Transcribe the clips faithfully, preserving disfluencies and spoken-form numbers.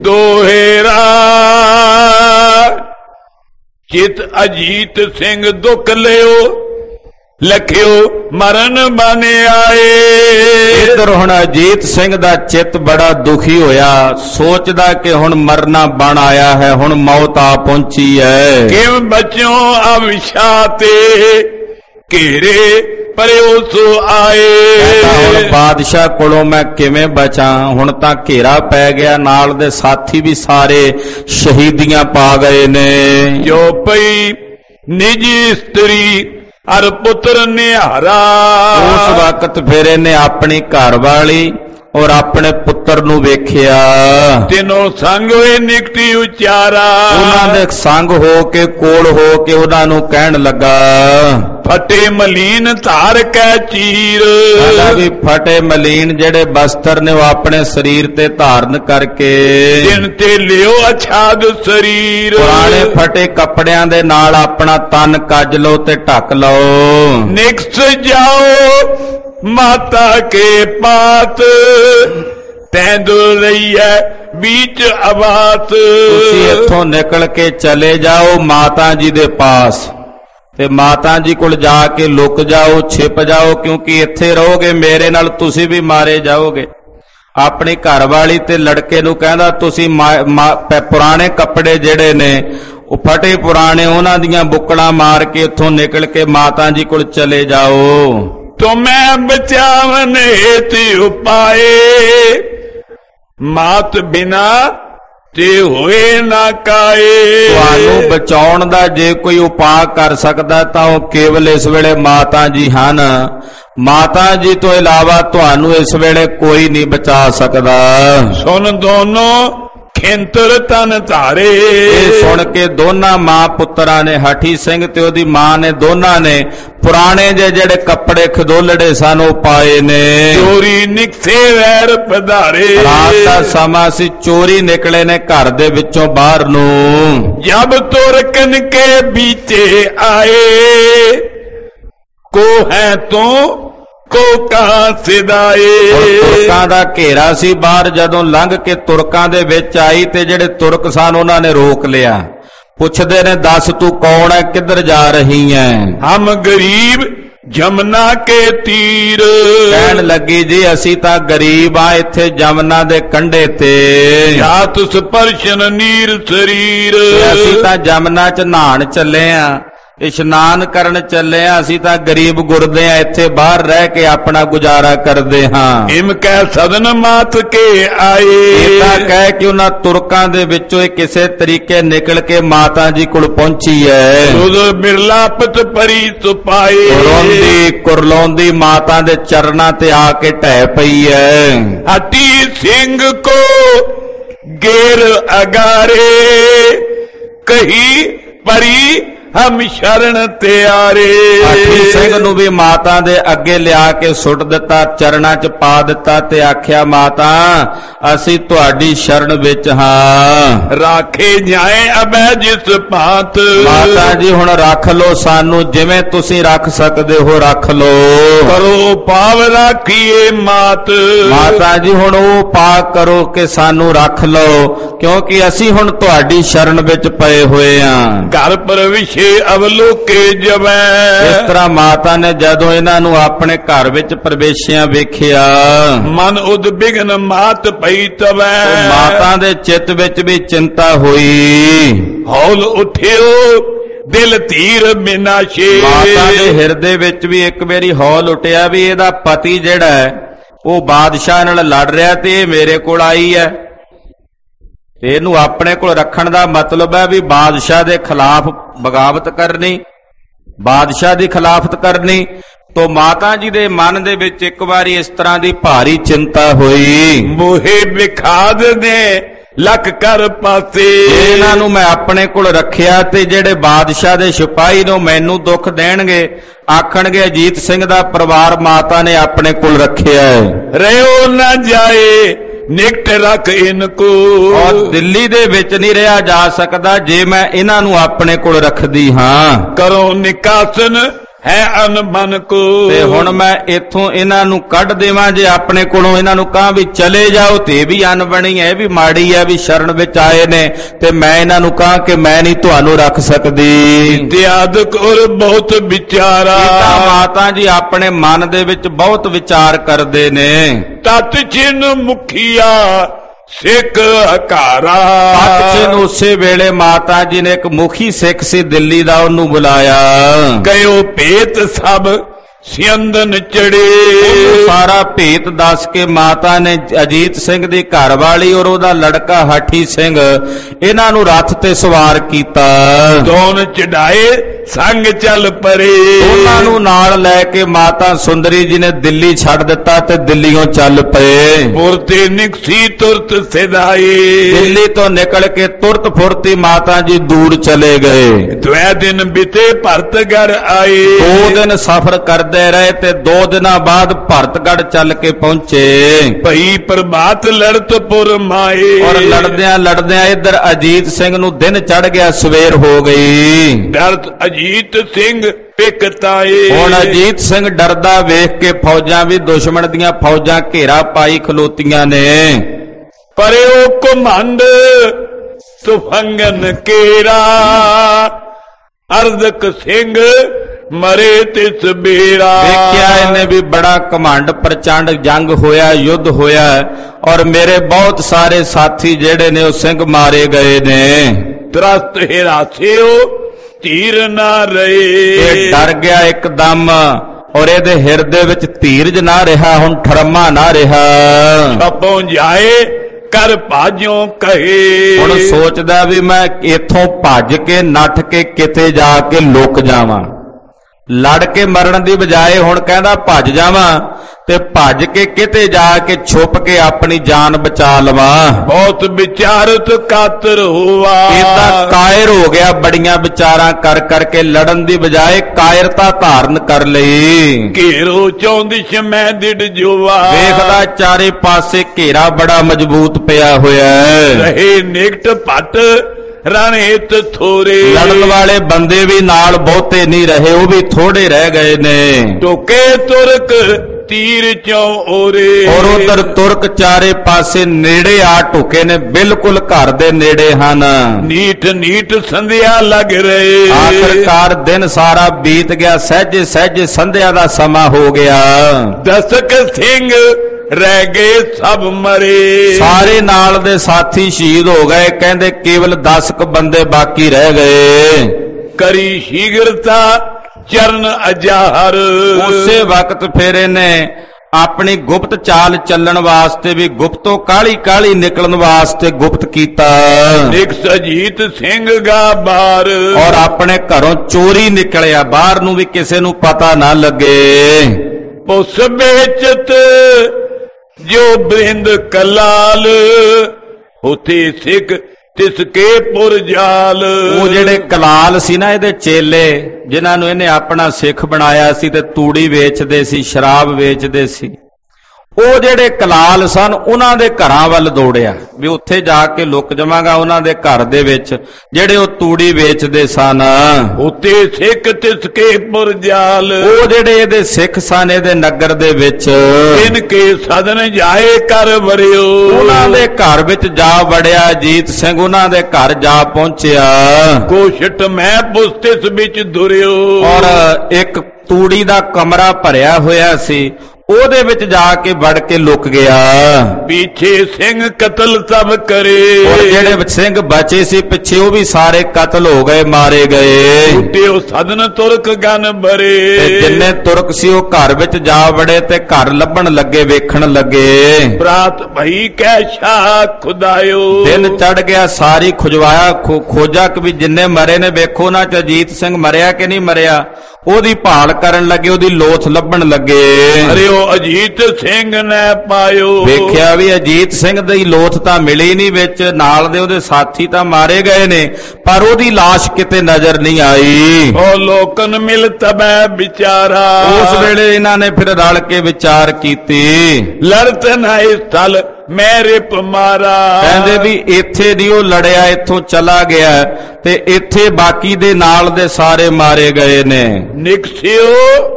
दोहेरा चित अजीत सिंह दुख लियो लखियो मरण बन आए। इधर हुण अजीत सिंह दा चित बड़ा दुखी होया, सोचदा कि हुण मरना बन आया है, हुण मौत आ पहुंची है। किम बच्चों अविशाते घेरे परे सो आए। हुण बादशाह कोलों मैं किवें बचा, हुण तां घेरा पै गया, नाल दे साथी भी सारे शहीदियां पा गए ने। जो पई निजी स्त्री अर पुत्र निहारा। उस वक्त फिर इन्हें अपनी घर वाली और अपने पुत्र नू वेखिया। तीनों संग होए निकटी उचारा। उन्हां दे संग हो के कोल हो के उन्हां नू कहण लगा, फटे मलीन धार कै चीर। भी फटे मलीन जेड़े बस्तर ने वो अपने शरीर ते धारण करके दिन ते लियो अछाद शरीर। पुराने फटे कपड़ियां दे नाल अपना तन कज लो ते ढक लो। निकस जाओ माता के पात तैंदुल रही है बीच आवास। तुसी इत्थों निकल के चले जाओ माता जी दे पास ते माता जी कोल जाके लुक जाओ, छिप जाओ, क्योंकि इत्थे रहोगे मेरे नाल तुसी भी मारे जाओगे। अपनी घर वाली ते लड़के नू कहंदा तुसी पुराने कपड़े जेड़े ने वो फटे पुराने उन्हां दियां बुकड़ां मार के इत्थों निकल के माता जी कोल चले जाओ। तो मैं बचावन हेतु उपाए मात बिना ते होए ना काए। तुहानू बचाउण दा जे कोई उपाय कर सकदा तां ओह केवल इस वेले माता जी हन। माता जी तो इलावा तुहानू इस वेले कोई नहीं बचा सकदा। सुन दोनों खिंतर तन धारे। सुन के दोना मां पुत्रा ने हठी सिंह ते ओदी मां ने दोना ने पुराने जे जेड़े कपड़े खदोलड़े सन ओ पाए ने। चोरी निकसे वैर पधारे। रात दा समा सी, चोरी निकले ने घर दे विचों बाहर नू। जब तुरकन के बीचे आए को है तो को कहां सिदाए। तुरकां दा घेरा सी बाहर, जदों लंघ के तुरकां दे विच आई ते जेड़े तुरक सन उन्हां ने रोक लिया। पुछदे ने दस तू कौन है, किधर जा रही है। हम गरीब जमुना के तीर। कहन लगी जी असी तां गरीब आ, इत्थे जमुना दे कंढे ते जात स्पर्शन नीर शरीर। असी तां जमुना च नहाण चले आ, इशनान करन चले आ, असी तां गरीब गुरदे आ, इत्थे बाहर रह के अपना गुजारा करदे हां। इम कह सदन मात के आए। इतना कह कि उन्हां तुरकां दे विचों किसे तरीके निकल के माता जी कोल पहुंची है। बिरलापत परी सुपाए। रोंदी कुरलाउंदी माता दे चरणां ते आके ढह पई है। हटी सिंह को गेर अगारे कही परी हम शरण त्यारे। हठी सिंह नू भी माता दे अगे लिया के सुट दिता, चरणां च पा दिता ते आख्या माता असी तुहाडी शरण विच हां। राखे जाए अबै जिस भांत। माता जी हुण रख लो सानू, जिवें तुसी रख सकदे हो रख लो। करो पाव राखिए मात। माता जी हुण ओ पाक करो कि सानू रख लो, क्योंकि असी हुण तुहाडी शरण विच पए होए हां। घर प्रवेश अवलोके जबै। इस तरह माता ने जदों इन्हां नू अपने घर विच प्रवेशिया वेखिया, मन उद्विग्न मात पई तवै। माता दे चित विच भी चिंता हुई। हौल उठियो दिल धीर बिनाशे। माता दे हिरदे विच भी एक मेरी हौल उठिया भी इहदा पति जिहड़ा है वो बादशाह नाल लड़ रहा ते मेरे कोल आई है। इनू अपने को रखण दा मतलब है भी बादशाह दे खिलाफ बगावत करनी, बादशाह दी खिलाफत करनी। तो माता जी दे मन दे विच एक बारी इस तरह दी भारी चिंता हुई। मोहे विखाद ने लक कर पासे। इन्हां नू मैं अपने कोल रखिया ते जेड़े बादशाह दे सिपाही नू मैनू दुख देणगे, आखणगे अजीत सिंह दा परिवार माता ने अपने कोल रखिया है। रहो ना जाए निकट रख इनको। और दिल्ली दे विच नहीं रहा जा सकदा जे मैं इन्हां नू अपने कोल रखदी हां। करो निकासन है अनबन को। ਤੇ ਹੁਣ ਮੈਂ ਇੱਥੋਂ ਇਹਨਾਂ ਨੂੰ ਕੱਢ ਦੇਵਾਂ, ਜੇ ਆਪਣੇ ਕੋਲੋਂ ਇਹਨਾਂ ਨੂੰ ਕਹਾਂ ਵੀ ਚਲੇ ਜਾਓ ਤੇ ਇਹ ਵੀ ਅਨਬਣੀ ਹੈ, ਇਹ ਵੀ ਮਾੜੀ ਹੈ, ਵੀ ਸ਼ਰਨ ਵਿੱਚ ਆਏ ਨੇ, ਤੇ ਮੈਂ ਇਹਨਾਂ ਨੂੰ ਕਹਾਂ ਕਿ ਮੈਂ ਨਹੀਂ ਤੁਹਾਨੂੰ ਰੱਖ ਸਕਦੀ। ਇਤਿਆਦਿਕ ਔਰ ਬਹੁਤ ਵਿਚਾਰਾ, ਪਿਤਾ ਮਾਤਾ ਜੀ ਆਪਣੇ ਮਨ ਦੇ ਵਿੱਚ ਬਹੁਤ ਵਿਚਾਰ ਕਰਦੇ ਨੇ। ਤਤ ਚਿਨ ਮੁਖੀਆ ਸਿੱਖ ਹਕਾਰਾ, ਤਤ ਚਿਨ ਉਸੇ ਵੇਲੇ ਮਾਤਾ ਜੀ ਨੇ ਇੱਕ ਮੁਖੀ ਸਿੱਖ ਸੀ ਦਿੱਲੀ ਦਾ, ਉਹਨੂੰ ਬੁਲਾਇਆ। ਗਇਓ ਭੇਤ ਸਭ ਸਿਅੰਦਨ ਚੜੇ, ਸਾਰਾ ਭੇਤ ਦੱਸ ਕੇ ਮਾਤਾ ਨੇ ਅਜੀਤ ਸਿੰਘ ਦੀ ਘਰਵਾਲੀ ਔਰ ਉਹਦਾ ਲੜਕਾ ਹਾਠੀ ਸਿੰਘ ਇਹਨਾਂ ਨੂੰ ਰੱਥ ਤੇ ਸਵਾਰ ਕੀਤਾ। ਦੋਨ ਚੜਾਏ ਸੰਗ ਚੱਲ ਪਰੇ, ਉਹਨਾਂ ਨੂੰ ਨਾਲ ਲੈ ਕੇ ਮਾਤਾ ਸੁੰਦਰੀ ਜੀ ਨੇ ਦਿੱਲੀ ਛੱਡ ਦਿੱਤਾ ਤੇ ਦਿੱਲੀੋਂ ਚੱਲ ਪਏ। ਪੁਰਤੇ ਨਿਕਸੀ ਤੁਰਤ ਸਿਧਾਏ, ਦਿੱਲੀ ਤੋਂ ਨਿਕਲ ਕੇ ਤੁਰਤ ਫੁਰਤੀ ਮਾਤਾ ਜੀ ਦੂਰ ਚਲੇ ਗਏ। ਦੁਇ ਦਿਨ ਬਿਤੇ ਭਰਤਗੜ ਆਏ, ਦੋ ਦਿਨ ਸਫ਼ਰ ਕਰਦੇ ਰਹੇ ਤੇ ਦੋ ਦਿਨਾਂ ਬਾਅਦ ਭਰਤਗੜ ਚੱਲ ਕੇ ਪਹੁੰਚੇ। ਭਈ ਪ੍ਰਭਾਤ ਲੜਤਪੁਰ ਮਾਏ, ਔਰ ਲੜਦਿਆਂ ਲੜਦਿਆਂ ਇੱਧਰ ਅਜੀਤ ਸਿੰਘ ਨੂੰ ਦਿਨ ਚੜ ਗਿਆ, ਸਵੇਰ ਹੋ ਗਈ। ਡਰਤ ਅਜੀਤ ਸਿੰਘ ਪਿਕਤਾਏ, ਹੁਣ ਅਜੀਤ ਸਿੰਘ ਡਰਦਾ ਵੇਖ ਕੇ ਫੌਜਾਂ ਵੀ ਦੁਸ਼ਮਣ ਦੀਆਂ ਫੌਜਾਂ ਘੇਰਾ ਪਾਈ ਖਲੋਤੀਆਂ ਨੇ। ਪਰਿਓ ਘੁਮੰਡ ਤੁਫੰਗਨ ਕੇਰਾ, ਅਰਦਕ ਸਿੰਘ ਮਰੇ ਤਿਸ ਬੇਰਾ। ਵੇਖਿਆ ਇਹਨੇ ਵੀ ਬੜਾ ਘਮੰਡ ਪ੍ਰਚੰਡ ਜੰਗ ਹੋਇਆ, ਯੁੱਧ ਹੋਇਆ, ਔਰ ਮੇਰੇ ਬਹੁਤ ਸਾਰੇ ਸਾਥੀ ਜਿਹੜੇ ਨੇ ਉਹ ਸਿੰਘ ਮਾਰੇ ਗਏ ਨੇ। ਤਰਸਤ ਹਿਰਾਸਿਓ ਧੀਰ ਨਾ ਰਹੇ, ਇਹ ਡਰ ਗਿਆ ਇੱਕਦਮ, ਔਰ ਇਹਦੇ ਹਿਰਦੇ ਵਿੱਚ ਧੀਰਜ ਨਾ ਰਿਹਾ, ਹੁਣ ਠਰਮਾ ਨਾ ਰਿਹਾ। ਛਪੋਂ ਜਾਏ ਕਰ ਭਾਜੋਂ ਕਹੇ, ਹੁਣ ਸੋਚਦਾ ਵੀ ਮੈਂ ਇੱਥੋਂ ਭੱਜ ਕੇ ਨੱਠ ਕੇ ਕਿਤੇ ਜਾ ਕੇ ਲੁਕ ਜਾਵਾਂ। ਲੜ ਕੇ ਮਰਨ ਦੀ ਬਜਾਏ ਹੁਣ ਕਹਿੰਦਾ ਭੱਜ ਜਾਵਾਂ ਤੇ ਭੱਜ ਕੇ ਕਿਤੇ ਜਾ ਕੇ ਛੁਪ ਕੇ ਆਪਣੀ ਜਾਨ ਬਚਾ ਲਵਾਂ। ਬਹੁਤ ਵਿਚਾਰਤ ਕਾਤਰ ਹੋਵਾ, ਇਹ ਤਾਂ ਕਾਇਰ ਹੋ ਗਿਆ, ਬੜੀਆਂ ਵਿਚਾਰਾਂ ਕਰ ਕਰਕੇ ਲੜਨ ਦੀ ਬਜਾਏ ਕਾਇਰਤਾ ਧਾਰਨ ਕਰ ਲਈ। ਘੇਰੋ ਚੌਂਦਿਸ਼ ਮੈਂ ਦਿੜ ਜੋਵਾ, ਵੇਖਦਾ ਚਾਰੇ ਪਾਸੇ ਘੇਰਾ ਬੜਾ ਮਜ਼ਬੂਤ ਪਿਆ ਹੋਇਆ ਹੈ। ਰਹੇ ਨਿਕਟ ਭੱਟ ਰਣਹਿਤ ਥੋਰੇ, ਲੜਨ ਵਾਲੇ ਬੰਦੇ ਵੀ ਨਾਲ ਬਹੁਤੇ ਨਹੀਂ ਰਹੇ, ਉਹ ਵੀ ਥੋੜੇ ਰਹਿ ਗਏ ਨੇ। ਟੋਕੇ ਤੁਰਕ ਤੀਰ ਚੋਂ ਓਰੇ, ਔਰ ਉਧਰ ਤੁਰਕ ਚਾਰੇ ਪਾਸੇ ਨੇੜੇ ਆ ਢੁਕੇ ਨੇ, ਬਿਲਕੁਲ ਘਰ ਦੇ ਨੇੜੇ ਹਨ। ਨੀਠ ਨੀਠ ਸੰਧਿਆ ਲੱਗ ਰਹੇ, ਆਖਰਕਾਰ ਦਿਨ ਸਾਰਾ ਬੀਤ ਗਿਆ, ਸਹਿਜੇ ਸਹਿਜੇ ਸੰਧਿਆ ਦਾ ਸਮਾਂ ਹੋ ਗਿਆ। ਦਸਕ ਸਿੰਘ ਰਹਿ ਗਏ ਸਭ ਮਰੇ, ਸਾਰੇ ਨਾਲ ਦੇ ਸਾਥੀ ਸ਼ਹੀਦ ਹੋ ਗਏ, ਕਹਿੰਦੇ ਕੇਵਲ ਦਸ ਕੁ ਬੰਦੇ ਬਾਕੀ ਰਹਿ ਗਏ। ਕਰੀ ਸ਼ੀਗਰਤਾ ਚਰਨ ਅਜਾਹਰ, ਉਸੇ ਵਕਤ ਫਿਰ ਇਹਨੇ ਆਪਣੀ ਗੁਪਤ ਚਾਲ ਚੱਲਣ ਵਾਸਤੇ ਵੀ ਗੁਪਤੋਂ ਕਾਲੀ ਕਾਲੀ ਨਿਕਲਣ ਵਾਸਤੇ ਗੁਪਤ ਕੀਤਾ। ਇੱਕ ਅਜੀਤ ਸਿੰਘ ਗਾ ਬਾਹਰ, ਔਰ ਆਪਣੇ ਘਰੋਂ ਚੋਰੀ ਨਿਕਲਿਆ, ਬਾਹਰ ਨੂੰ ਵੀ ਕਿਸੇ ਨੂੰ ਪਤਾ ਨਾ ਲੱਗੇ। ਪੁੱਸ ਵੇਚਤ ਜੋ ਬ੍ਰਿੰਦ ਕਲਾਲ, ਉਥੇ ਸਿੱਖ ਤਿਸਕੇ ਪੁਰ ਜਾਲ। ਉਹ ਜਿਹੜੇ ਕਲਾਲ ਸੀ ਨਾ ਇਹਦੇ ਚੇਲੇ, ਜਿਨ੍ਹਾਂ ਨੂੰ ਇਹਨੇ ਆਪਣਾ ਸਿੱਖ ਬਣਾਇਆ ਸੀ ਤੇ ਤੂੜੀ ਵੇਚਦੇ ਸੀ, ਸ਼ਰਾਬ ਵੇਚਦੇ ਸੀ, ਉਹ ਜਿਹੜੇ ਕਲਾਲ ਸਨ ਉਹਨਾਂ ਦੇ ਘਰਾਂ ਵੱਲ ਦੌੜਿਆ ਵੀ ਉੱਥੇ ਜਾ ਕੇ ਲੁਕ ਜਾਵਾਂਗਾ, ਉਹਨਾਂ ਦੇ ਘਰ ਦੇ ਵਿੱਚ ਜਿਹੜੇ ਉਹ ਤੂੜੀ ਵੇਚਦੇ ਸਨ। ਉੱਤੇ ਸਿੱਖ ਤਿਸਕੇ ਪੁਰ ਜਾਲ, ਉਹ ਜਿਹੜੇ ਇਹਦੇ ਸਿੱਖ ਸਨ ਇਹਦੇ ਨਗਰ ਦੇ ਵਿੱਚ, ਇਨਕੇ ਸਦਨ ਜਾਏ ਕਰ ਵਰਿਓ, ਉਹਨਾਂ ਦੇ ਘਰ ਵਿੱਚ ਜਾ ਵੜਿਆ ਅਜੀਤ ਸਿੰਘ, ਉਹਨਾਂ ਦੇ ਘਰ ਜਾ ਪਹੁੰਚਿਆ। ਕੋਸ਼ਟ ਮੈਂ ਪੁਸਤਿਸ ਵਿੱਚ ਦੁਰਿਓ, ਔਰ ਇੱਕ ਤੂੜੀ ਦਾ ਕਮਰਾ ਭਰਿਆ ਹੋਇਆ ਸੀ, ਉਹਦੇ ਵਿੱਚ ਜਾ ਕੇ ਵੜ ਕੇ ਲੁਕ ਗਿਆ। ਪਿੱਛੇ ਸਿੰਘ ਕਤਲ ਸਭ ਕਰੇ, ਔਰ ਜਿਹੜੇ ਸਿੰਘ ਬਚੇ ਸੀ ਪਿੱਛੇ ਉਹ ਵੀ ਸਾਰੇ ਕਤਲ ਹੋ ਗਏ, ਮਾਰੇ ਗਏ। ਉੱਤੇ ਉਹ ਸਦਨ ਤੁਰਕ ਗਨ ਭਰੇ, ਤੇ ਜਿੰਨੇ ਤੁਰਕ ਸੀ ਉਹ ਘਰ ਵਿੱਚ ਜਾ ਵੜੇ ਤੇ ਘਰ ਲੱਭਣ ਲੱਗੇ, ਵੇਖਣ ਲੱਗੇ। ਪ੍ਰਾਤ ਭਈ ਕੈ ਸ਼ਾਹ ਖੁਦਾਇਓ, ਦਿਨ ਚੜ ਗਿਆ, ਸਾਰੀ ਖੁਜਵਾਇਆ ਖੋਜਾ ਕਿ ਵੀ ਜਿੰਨੇ ਮਰੇ ਨੇ ਵੇਖੋ ਨਾ ਚ ਅਜੀਤ ਸਿੰਘ ਮਰਿਆ ਕਿ ਨਹੀਂ ਮਰਿਆ, ਉਹਦੀ ਭਾਲ ਕਰਨ ਲੱਗੇ, ਉਹਦੀ ਲੋਥ ਲੱਭਣ ਲੱਗੇ। ਅਰੇ ਉਹ ਅਜੀਤ ਸਿੰਘ ਨੇ ਪਾਇਓ, ਵੇਖਿਆ ਵੀ ਅਜੀਤ ਸਿੰਘ ਦੀ ਲੋਥ ਤਾਂ ਮਿਲੀ ਨਹੀਂ, ਵਿੱਚ ਨਾਲ ਦੇ ਉਹਦੇ ਸਾਥੀ ਤਾਂ ਮਾਰੇ ਗਏ ਨੇ, ਪਰ ਉਹਦੀ ਲਾਸ਼ ਕਿਤੇ ਨਜ਼ਰ ਨਹੀਂ ਆਈ। ਉਹ ਲੋਕਨ ਮਿਲ ਤਬੈ ਵਿਚਾਰਾ, ਉਸ ਵੇਲੇ ਇਹਨਾਂ ਨੇ ਫਿਰ ਰਲ ਕੇ ਵਿਚਾਰ ਕੀਤੀ, ਲੜਤ ਨਾ ਇਸ ਥਲ मैं रिप मारा। ਕਹਿੰਦੇ ਵੀ ਇੱਥੇ ਦੀ ਉਹ ਲੜਿਆ, ਇੱਥੋਂ ਚਲਾ ਗਿਆ ਤੇ ਇੱਥੇ ਬਾਕੀ ਦੇ ਨਾਲ ਦੇ ਸਾਰੇ ਮਾਰੇ ਗਏ ਨੇ। निकसियो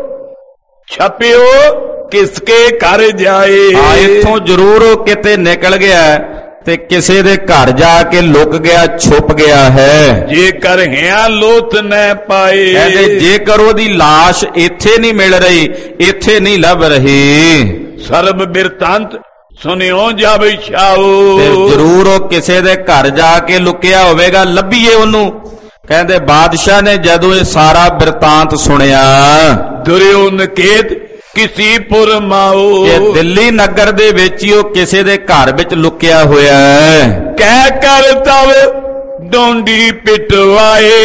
छपियो किसके घर जाए। ਹਾਂ, ਇੱਥੋਂ ਜ਼ਰੂਰ ਉਹ ਕਿਤੇ ਨਿਕਲ ਗਿਆ ਤੇ ਕਿਸੇ ਦੇ ਘਰ ਜਾ ਕੇ ਲੁਕ ਗਿਆ, ਛੁਪ ਗਿਆ ਹੈ। जेकर हिया लोथ न पाए। ਕਹਿੰਦੇ ਜੇਕਰ ਉਹਦੀ ਲਾਸ਼ ਇੱਥੇ ਨਹੀਂ ਮਿਲ ਰਹੀ, ਇੱਥੇ ਨਹੀਂ ਲੱਭ ਰਹੀ, सर्व बिरतांत सुनियो जावे छाओ। ਤੇ ਜ਼ਰੂਰ ਉਹ ਕਿਸੇ ਦੇ ਘਰ ਜਾ ਕੇ ਲੁਕਿਆ ਹੋਵੇਗਾ, ਲੱਭੀਏ ਉਹਨੂੰ। ਕਹਿੰਦੇ ਬਾਦਸ਼ਾਹ ਨੇ ਜਦੋਂ ਇਹ ਸਾਰਾ ਬਿਰਤਾਂਤ ਸੁਣਿਆ, दुर्यो नकेत किसी पुर माओ। ਇਹ ਦਿੱਲੀ ਨਗਰ ਦੇ ਵਿੱਚ ਹੀ ਉਹ ਕਿਸੇ ਦੇ ਘਰ ਵਿੱਚ ਲੁਕਿਆ ਹੋਇਆ ਹੈ। कह कर तब डोंडी पिटवाए।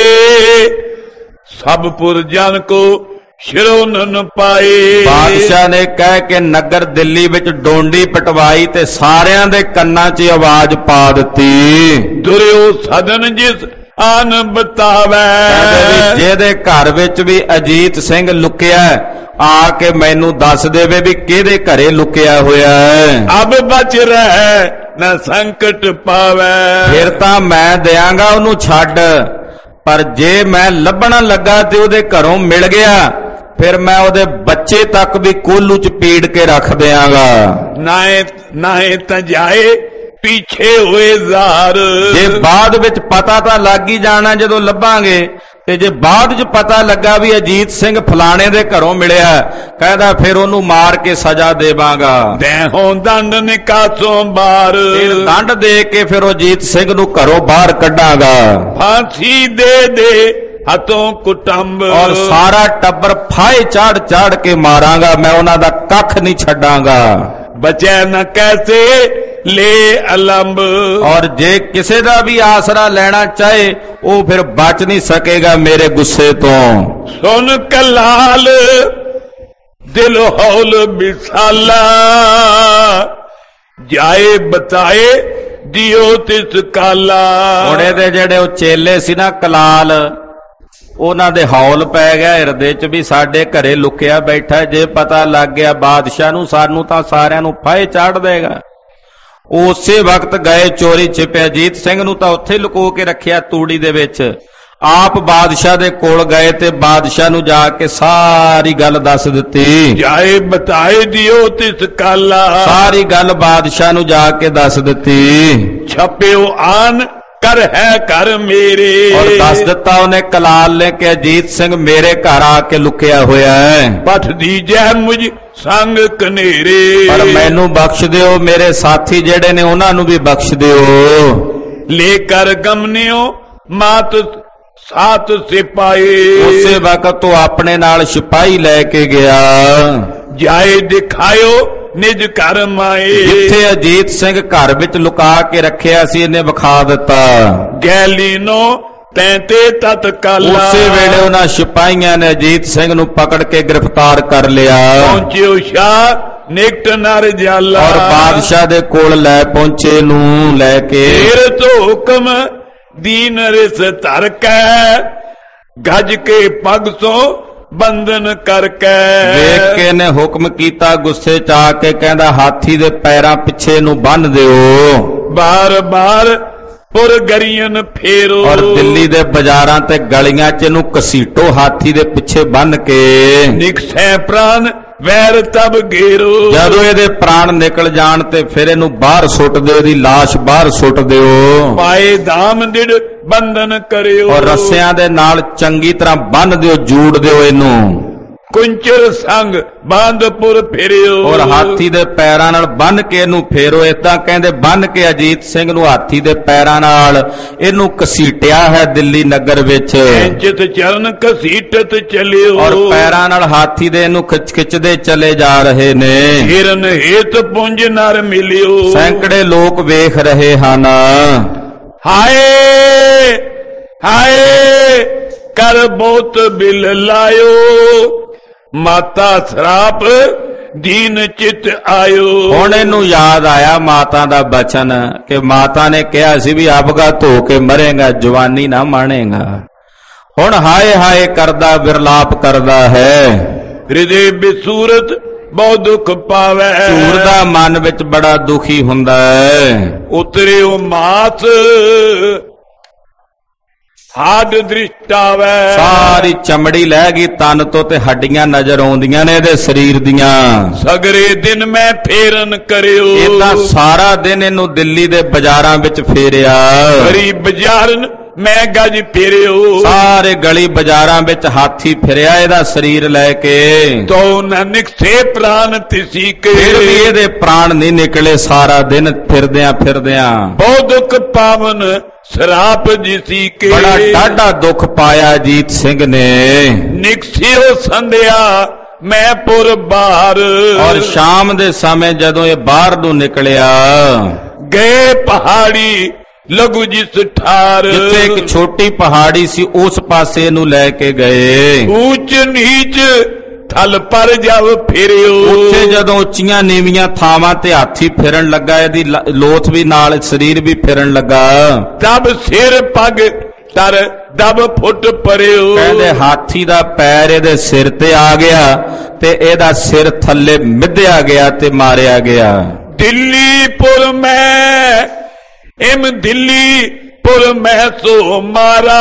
सब पुर जन को शिरोन पाए। ਬਾਦਸ਼ਾਹ ਨੇ ਕਹਿ ਕੇ ਨਗਰ ਦਿੱਲੀ ਵਿੱਚ ਡੋਂਡੀ ਪਟਵਾਈ ਤੇ ਸਾਰਿਆਂ ਦੇ ਕੰਨਾਂ 'ਚ ਆਵਾਜ਼ ਪਾ ਦਿੱਤੀ। दुर्यो सदन जिस आन बतावे। ਜਿਹਦੇ ਘਰ ਵਿੱਚ ਵੀ ਅਜੀਤ ਸਿੰਘ ਲੁਕਿਆ ਆ ਕੇ ਮੈਨੂੰ ਦੱਸ ਦੇਵੇ ਵੀ ਕਿਹਦੇ ਘਰੇ ਲੁਕਿਆ ਹੋਇਆ ਹੈ। अब बच रहे न संकट पावे। ਫਿਰ ਤਾਂ ਮੈਂ ਦਿਆਂਗਾ ਉਹਨੂੰ ਛੱਡ, ਪਰ ਜੇ ਮੈਂ ਲੱਭਣ ਲੱਗਾ ਤੇ ਉਹਦੇ ਘਰੋਂ ਮਿਲ ਗਿਆ, ਫਿਰ ਮੈਂ ਉਹਦੇ ਬੱਚੇ ਤੱਕ ਵੀ ਕੋਲੂ 'ਚ ਪੀੜ ਕੇ ਰੱਖ ਦਿਆਂਗਾ। नाए नाए तजाए पीछे हुए जार। ਜੇ ਬਾਅਦ ਵਿੱਚ ਪਤਾ ਤਾਂ ਲੱਗ ਹੀ ਜਾਣਾ ਜਦੋਂ ਲੱਭਾਂਗੇ, ਤੇ ਜੇ ਬਾਅਦ 'ਚ ਪਤਾ ਲੱਗਾ ਵੀ ਅਜੀਤ ਸਿੰਘ ਫਲਾਣੇ ਦੇ ਘਰੋਂ ਮਿਲਿਆ, ਕਹਿੰਦਾ ਫਿਰ ਉਹਨੂੰ ਮਾਰ ਕੇ ਸਜ਼ਾ ਦੇਵਾਂਗਾ। देहों दंड निकासों बार। ਫਿਰ ਦੰਡ ਦੇ ਕੇ ਫਿਰ ਉਹ ਅਜੀਤ ਸਿੰਘ ਨੂੰ ਘਰੋਂ ਬਾਹਰ ਕੱਢਾਂਗਾ। फांसी दे दे हथों कुटुंब। ਔਰ ਸਾਰਾ ਟੱਬਰ ਫਾਹੇ ਚਾੜ ਚਾੜ ਕੇ ਮਾਰਾਂਗਾ, ਮੈਂ ਉਹਨਾਂ ਦਾ ਕੱਖ ਨਹੀਂ ਛੱਡਾਂਗਾ। बचे न कैसे ले अलंब। ਔਰ ਜੇ ਕਿਸੇ ਦਾ ਵੀ ਆਸਰਾ ਲੈਣਾ ਚਾਹੇ, ਉਹ ਫਿਰ ਬਚ ਨਹੀਂ ਸਕੇਗਾ ਮੇਰੇ ਗੁੱਸੇ ਤੋਂ। सुन कलाल दिल हौल बिसाला। जाए बताए दियो तिस काला। ਹੁਣ ਇਹਦੇ ਜਿਹੜੇ ਉਹ ਚੇਲੇ ਸੀ ਨਾ ਕਲਾਲ, ਉਹਨਾਂ ਦੇ ਹੌਲ ਪੈ ਗਿਆ ਹਿਰਦੇ 'ਚ ਵੀ ਸਾਡੇ ਘਰੇ ਲੁਕਿਆ ਬੈਠਾ, ਜੇ ਪਤਾ ਲੱਗ ਗਿਆ ਬਾਦਸ਼ਾਹ ਨੂੰ, ਸਾਨੂੰ ਤਾਂ ਸਾਰਿਆਂ ਨੂੰ ਫਾਹੇ ਚਾੜ ਦੇਗਾ। ਉਸੇ ਵਕਤ ਗਏ ਚੋਰੀ ਛਿਪੇ, ਅਜੀਤ ਸਿੰਘ ਨੂੰ ਤਾਂ ਉੱਥੇ ਲੁਕੋ ਕੇ ਰੱਖਿਆ ਤੂੜੀ ਦੇ ਵਿੱਚ, ਆਪ ਬਾਦਸ਼ਾਹ ਦੇ ਕੋਲ ਗਏ ਤੇ ਬਾਦਸ਼ਾਹ ਨੂੰ ਜਾ ਕੇ ਸਾਰੀ ਗੱਲ ਦੱਸ ਦਿੱਤੀ। जाए बताए दियो तिस काला। ਸਾਰੀ ਗੱਲ ਬਾਦਸ਼ਾਹ ਨੂੰ ਜਾ ਕੇ ਦੱਸ ਦਿੱਤੀ। छपियो आन कर है कर मेरे। ਔਰ ਦੱਸ ਦਿੱਤਾ ਉਹਨੇ ਕਲਾਲ ਨੇ ਕਿ ਅਜੀਤ ਸਿੰਘ ਮੇਰੇ ਘਰ ਆ ਕੇ ਲੁਕਿਆ ਹੋਇਆ ਹੈ, पठ दीजै मुझ संग कनेरे। ਪਰ ਮੈਨੂੰ ਬਖਸ਼ ਦਿਓ, ਮੇਰੇ ਸਾਥੀ ਜਿਹੜੇ ਨੇ ਉਹਨਾਂ ਨੂੰ ਵੀ ਬਖਸ਼ ਦਿਓ। लेकर गमनियो मात सात सिपाही। ਉਸੇ ਵਕਤ ਉਹ ਆਪਣੇ ਨਾਲ ਸਿਪਾਹੀ ਲੈ ਕੇ ਗਿਆ। जाए दिखायो निज घर माए। ਜਿੱਥੇ ਅਜੀਤ ਸਿੰਘ ਘਰ ਵਿੱਚ ਲੁਕਾ ਕੇ ਰੱਖਿਆ ਸੀ, ਇਹਨੇ ਵਿਖਾ ਦਿੱਤਾ। गैलीनो तैते तत्काला। ਉਸੇ ਵੇਲੇ ਉਹਨਾਂ ਸਿਪਾਹੀਆਂ ਨੇ ਅਜੀਤ ਸਿੰਘ ਨੂੰ ਪਕੜ ਕੇ ਗ੍ਰਿਫਤਾਰ ਕਰ ਲਿਆ पहुंचे शाह निकट नर जाला। ਔਰ ਬਾਦਸ਼ਾਹ ਦੇ ਕੋਲ ਲੈ ਪਹੁੰਚੇ ਨੂੰ ਲੈ ਕੇ फिर तो हुक्म दीन रिस धर कै गज के पग सो बंधन करके। ਵੇਖ ਕੇ ਨੇ ਹੁਕਮ ਕੀਤਾ ਗੁੱਸੇ 'ਚ ਆ ਕੇ, ਕਹਿੰਦਾ ਹਾਥੀ ਦੇ ਪੈਰਾਂ ਪਿੱਛੇ ਨੂੰ ਬੰਨ੍ਹ ਦਿਓ। बार बार पुर गरियन फेरो। ਔਰ ਦਿੱਲੀ ਦੇ ਬਾਜ਼ਾਰਾਂ ਤੇ ਗਲੀਆਂ 'ਚ ਇਹਨੂੰ ਘਸੀਟੋ ਹਾਥੀ ਦੇ ਪਿੱਛੇ ਬੰਨ੍ਹ ਕੇ। निकसै प्राण वैर तब घेरो। ਜਦੋਂ ਇਹਦੇ ਪ੍ਰਾਣ ਨਿਕਲ ਜਾਣ ਤੇ ਫਿਰ ਇਹਨੂੰ ਬਾਹਰ ਸੁੱਟ ਦਿਓ, ਇਹਦੀ ਲਾਸ਼ ਬਾਹਰ ਸੁੱਟ ਦਿਓ पाए धाम दृढ़ बंधन करियो। ਔਰ ਰੱਸਿਆਂ ਦੇ ਨਾਲ ਚੰਗੀ ਤਰ੍ਹਾਂ ਬੰਨ੍ਹ ਦਿਓ, ਜੂੜ ਦਿਓ ਇਹਨੂੰ। कुंचर संग बांधपुर फेरियो। ਔਰ ਹਾਥੀ ਦੇ ਪੈਰਾਂ ਨਾਲ ਬੰਨ੍ਹ ਕੇ ਇਹਨੂੰ ਫੇਰੋ। ਏਦਾਂ ਕਹਿੰਦੇ ਬੰਨ੍ਹ ਕੇ ਅਜੀਤ ਸਿੰਘ ਨੂੰ ਹਾਥੀ ਦੇ ਪੈਰਾਂ ਨਾਲ ਇਹਨੂੰ ਘਸੀਟਿਆ ਹੈ ਦਿੱਲੀ ਨਗਰ ਵਿੱਚ। खिंचत चरण घसीटत चलियो। ਔਰ ਪੈਰਾਂ ਨਾਲ ਹਾਥੀ ਦੇ ਇਹਨੂੰ ਖਿੱਚ ਖਿੱਚਦੇ ਚਲੇ ਜਾ ਰਹੇ ਨੇ। हिरन हेत पुंज नर मिलियो। ਸੈਂਕੜੇ ਲੋਕ ਵੇਖ ਰਹੇ ਹਨ। हाय हाय कर बहुत बिल लायो। माता श्राप दीन चित आयो। ਹੁਣ ਇਹਨੂੰ ਯਾਦ ਆਇਆ ਮਾਤਾ ਦਾ ਬਚਨ ਕਿ ਮਾਤਾ ਨੇ ਕਿਹਾ ਸੀ ਵੀ ਅਬਗਾ ਧੋ ਕੇ ਮਰੇਗਾ, ਜਵਾਨੀ ਨਾ ਮਾਣੇਗਾ। ਹੁਣ ਹਾਏ ਹਾਏ ਕਰਦਾ ਵਿਰਲਾਪ ਕਰਦਾ ਹੈ। हृदय बिसूरत ਬਹੁ ਦੁੱਖ ਪਾਵੈ। ਝੂਰ ਦਾ ਮਨ ਵਿੱਚ ਬੜਾ ਦੁਖੀ ਹੁੰਦਾ ਹੈ। ਉਤਰਿਓ ਮਾਸ ਹਾਡ ਦ੍ਰਿਸ਼ਟਾਵੈ। ਸਾਰੀ ਚਮੜੀ ਲੈ ਗਈ ਤਨ ਤੋਂ ਤੇ ਹੱਡੀਆਂ ਨਜ਼ਰ ਆਉਂਦੀਆਂ ਨੇ ਇਹਦੇ ਸਰੀਰ ਦੀਆਂ। ਸਗਰੇ ਦਿਨ ਮੈਂ ਫੇਰਨ ਕਰਿਓ। ਇਦਾਂ ਸਾਰਾ ਦਿਨ ਇਹਨੂੰ ਦਿੱਲੀ ਦੇ ਬਾਜ਼ਾਰਾਂ ਵਿੱਚ ਫੇਰਿਆ। ਗਲੀ ਬਾਜ਼ਾਰਨ ਮੈਂ ਗੱਜ ਫੇਰਿਓ। ਸਾਰੇ ਗਲੀ ਬਾਜ਼ਾਰਾਂ ਵਿੱਚ ਹਾਥੀ ਫਿਰਿਆ ਇਹਦਾ ਸਰੀਰ ਲੈ ਕੇ। ਤੋ ਨ ਨਿਕਸੇ ਪ੍ਰਾਨ ਤਿਸੀ ਕੇ। ਫਿਰ ਵੀ ਇਹਦੇ ਪ੍ਰਾਣ ਨਹੀਂ ਨਿਕਲੇ ਸਾਰਾ ਦਿਨ ਫਿਰਦਿਆਂ ਫਿਰਦਿਆਂ। ਬਹੁ ਦੁੱਖ ਪਾਵਨ ਸਰਾਪ ਜਿਸੀ ਕੇ। ਬੜਾ ਡਾਢਾ ਦੁੱਖ ਪਾਇਆ ਅਜੀਤ ਸਿੰਘ ਨੇ। ਨਿਕਸਿਓ ਸੰਧਿਆ ਮੈਂ ਪੁਰ ਬਾਹਰ। ਔਰ ਸ਼ਾਮ ਦੇ ਸਮੇਂ ਜਦੋਂ ਇਹ ਬਾਹਰ ਨੂੰ ਨਿਕਲਿਆ, ਗਏ ਪਹਾੜੀ ਲਘੂ ਜਿਸ ਠਾਰ। ਜਿੱਥੇ ਇੱਕ ਛੋਟੀ ਪਹਾੜੀ ਸੀ ਉਸ ਪਾਸੇ ਇਹਨੂੰ ਲੈ ਕੇ ਗਏ। ਊਚ ਨੀਚ ਥਲ ਪਰ ਜਬ ਫਿਰਿਓ। ਉੱਥੇ ਜਦੋਂ ਉੱਚੀਆਂ ਨੀਵੀਆਂ ਥਾਵਾਂ ਤੇ ਹਾਥੀ ਫਿਰਨ ਲੱਗਾ, ਇਹਦੀ ਲੋਥ ਵੀ ਨਾਲ ਸਰੀਰ ਵੀ ਫਿਰਨ ਲੱਗਾ। ਤਬ ਸਿਰ ਪੱਗ ਤਰ ਦਬ ਫੁੱਟ ਪਰਿਓ। ਕਹਿੰਦੇ ਹਾਥੀ ਦਾ ਪੈਰ ਇਹਦੇ ਸਿਰ ਤੇ ਆ ਗਿਆ ਤੇ ਇਹਦਾ ਸਿਰ ਥੱਲੇ ਮਿੱਧਿਆ ਗਿਆ ਤੇ ਮਾਰਿਆ ਗਿਆ। ਦਿੱਲੀ ਪੁਰ ਮੈਂ ਇਮ ਦਿੱਲੀ ਪੁਰ ਮੈਂ ਸੋ ਮਾਰਾ।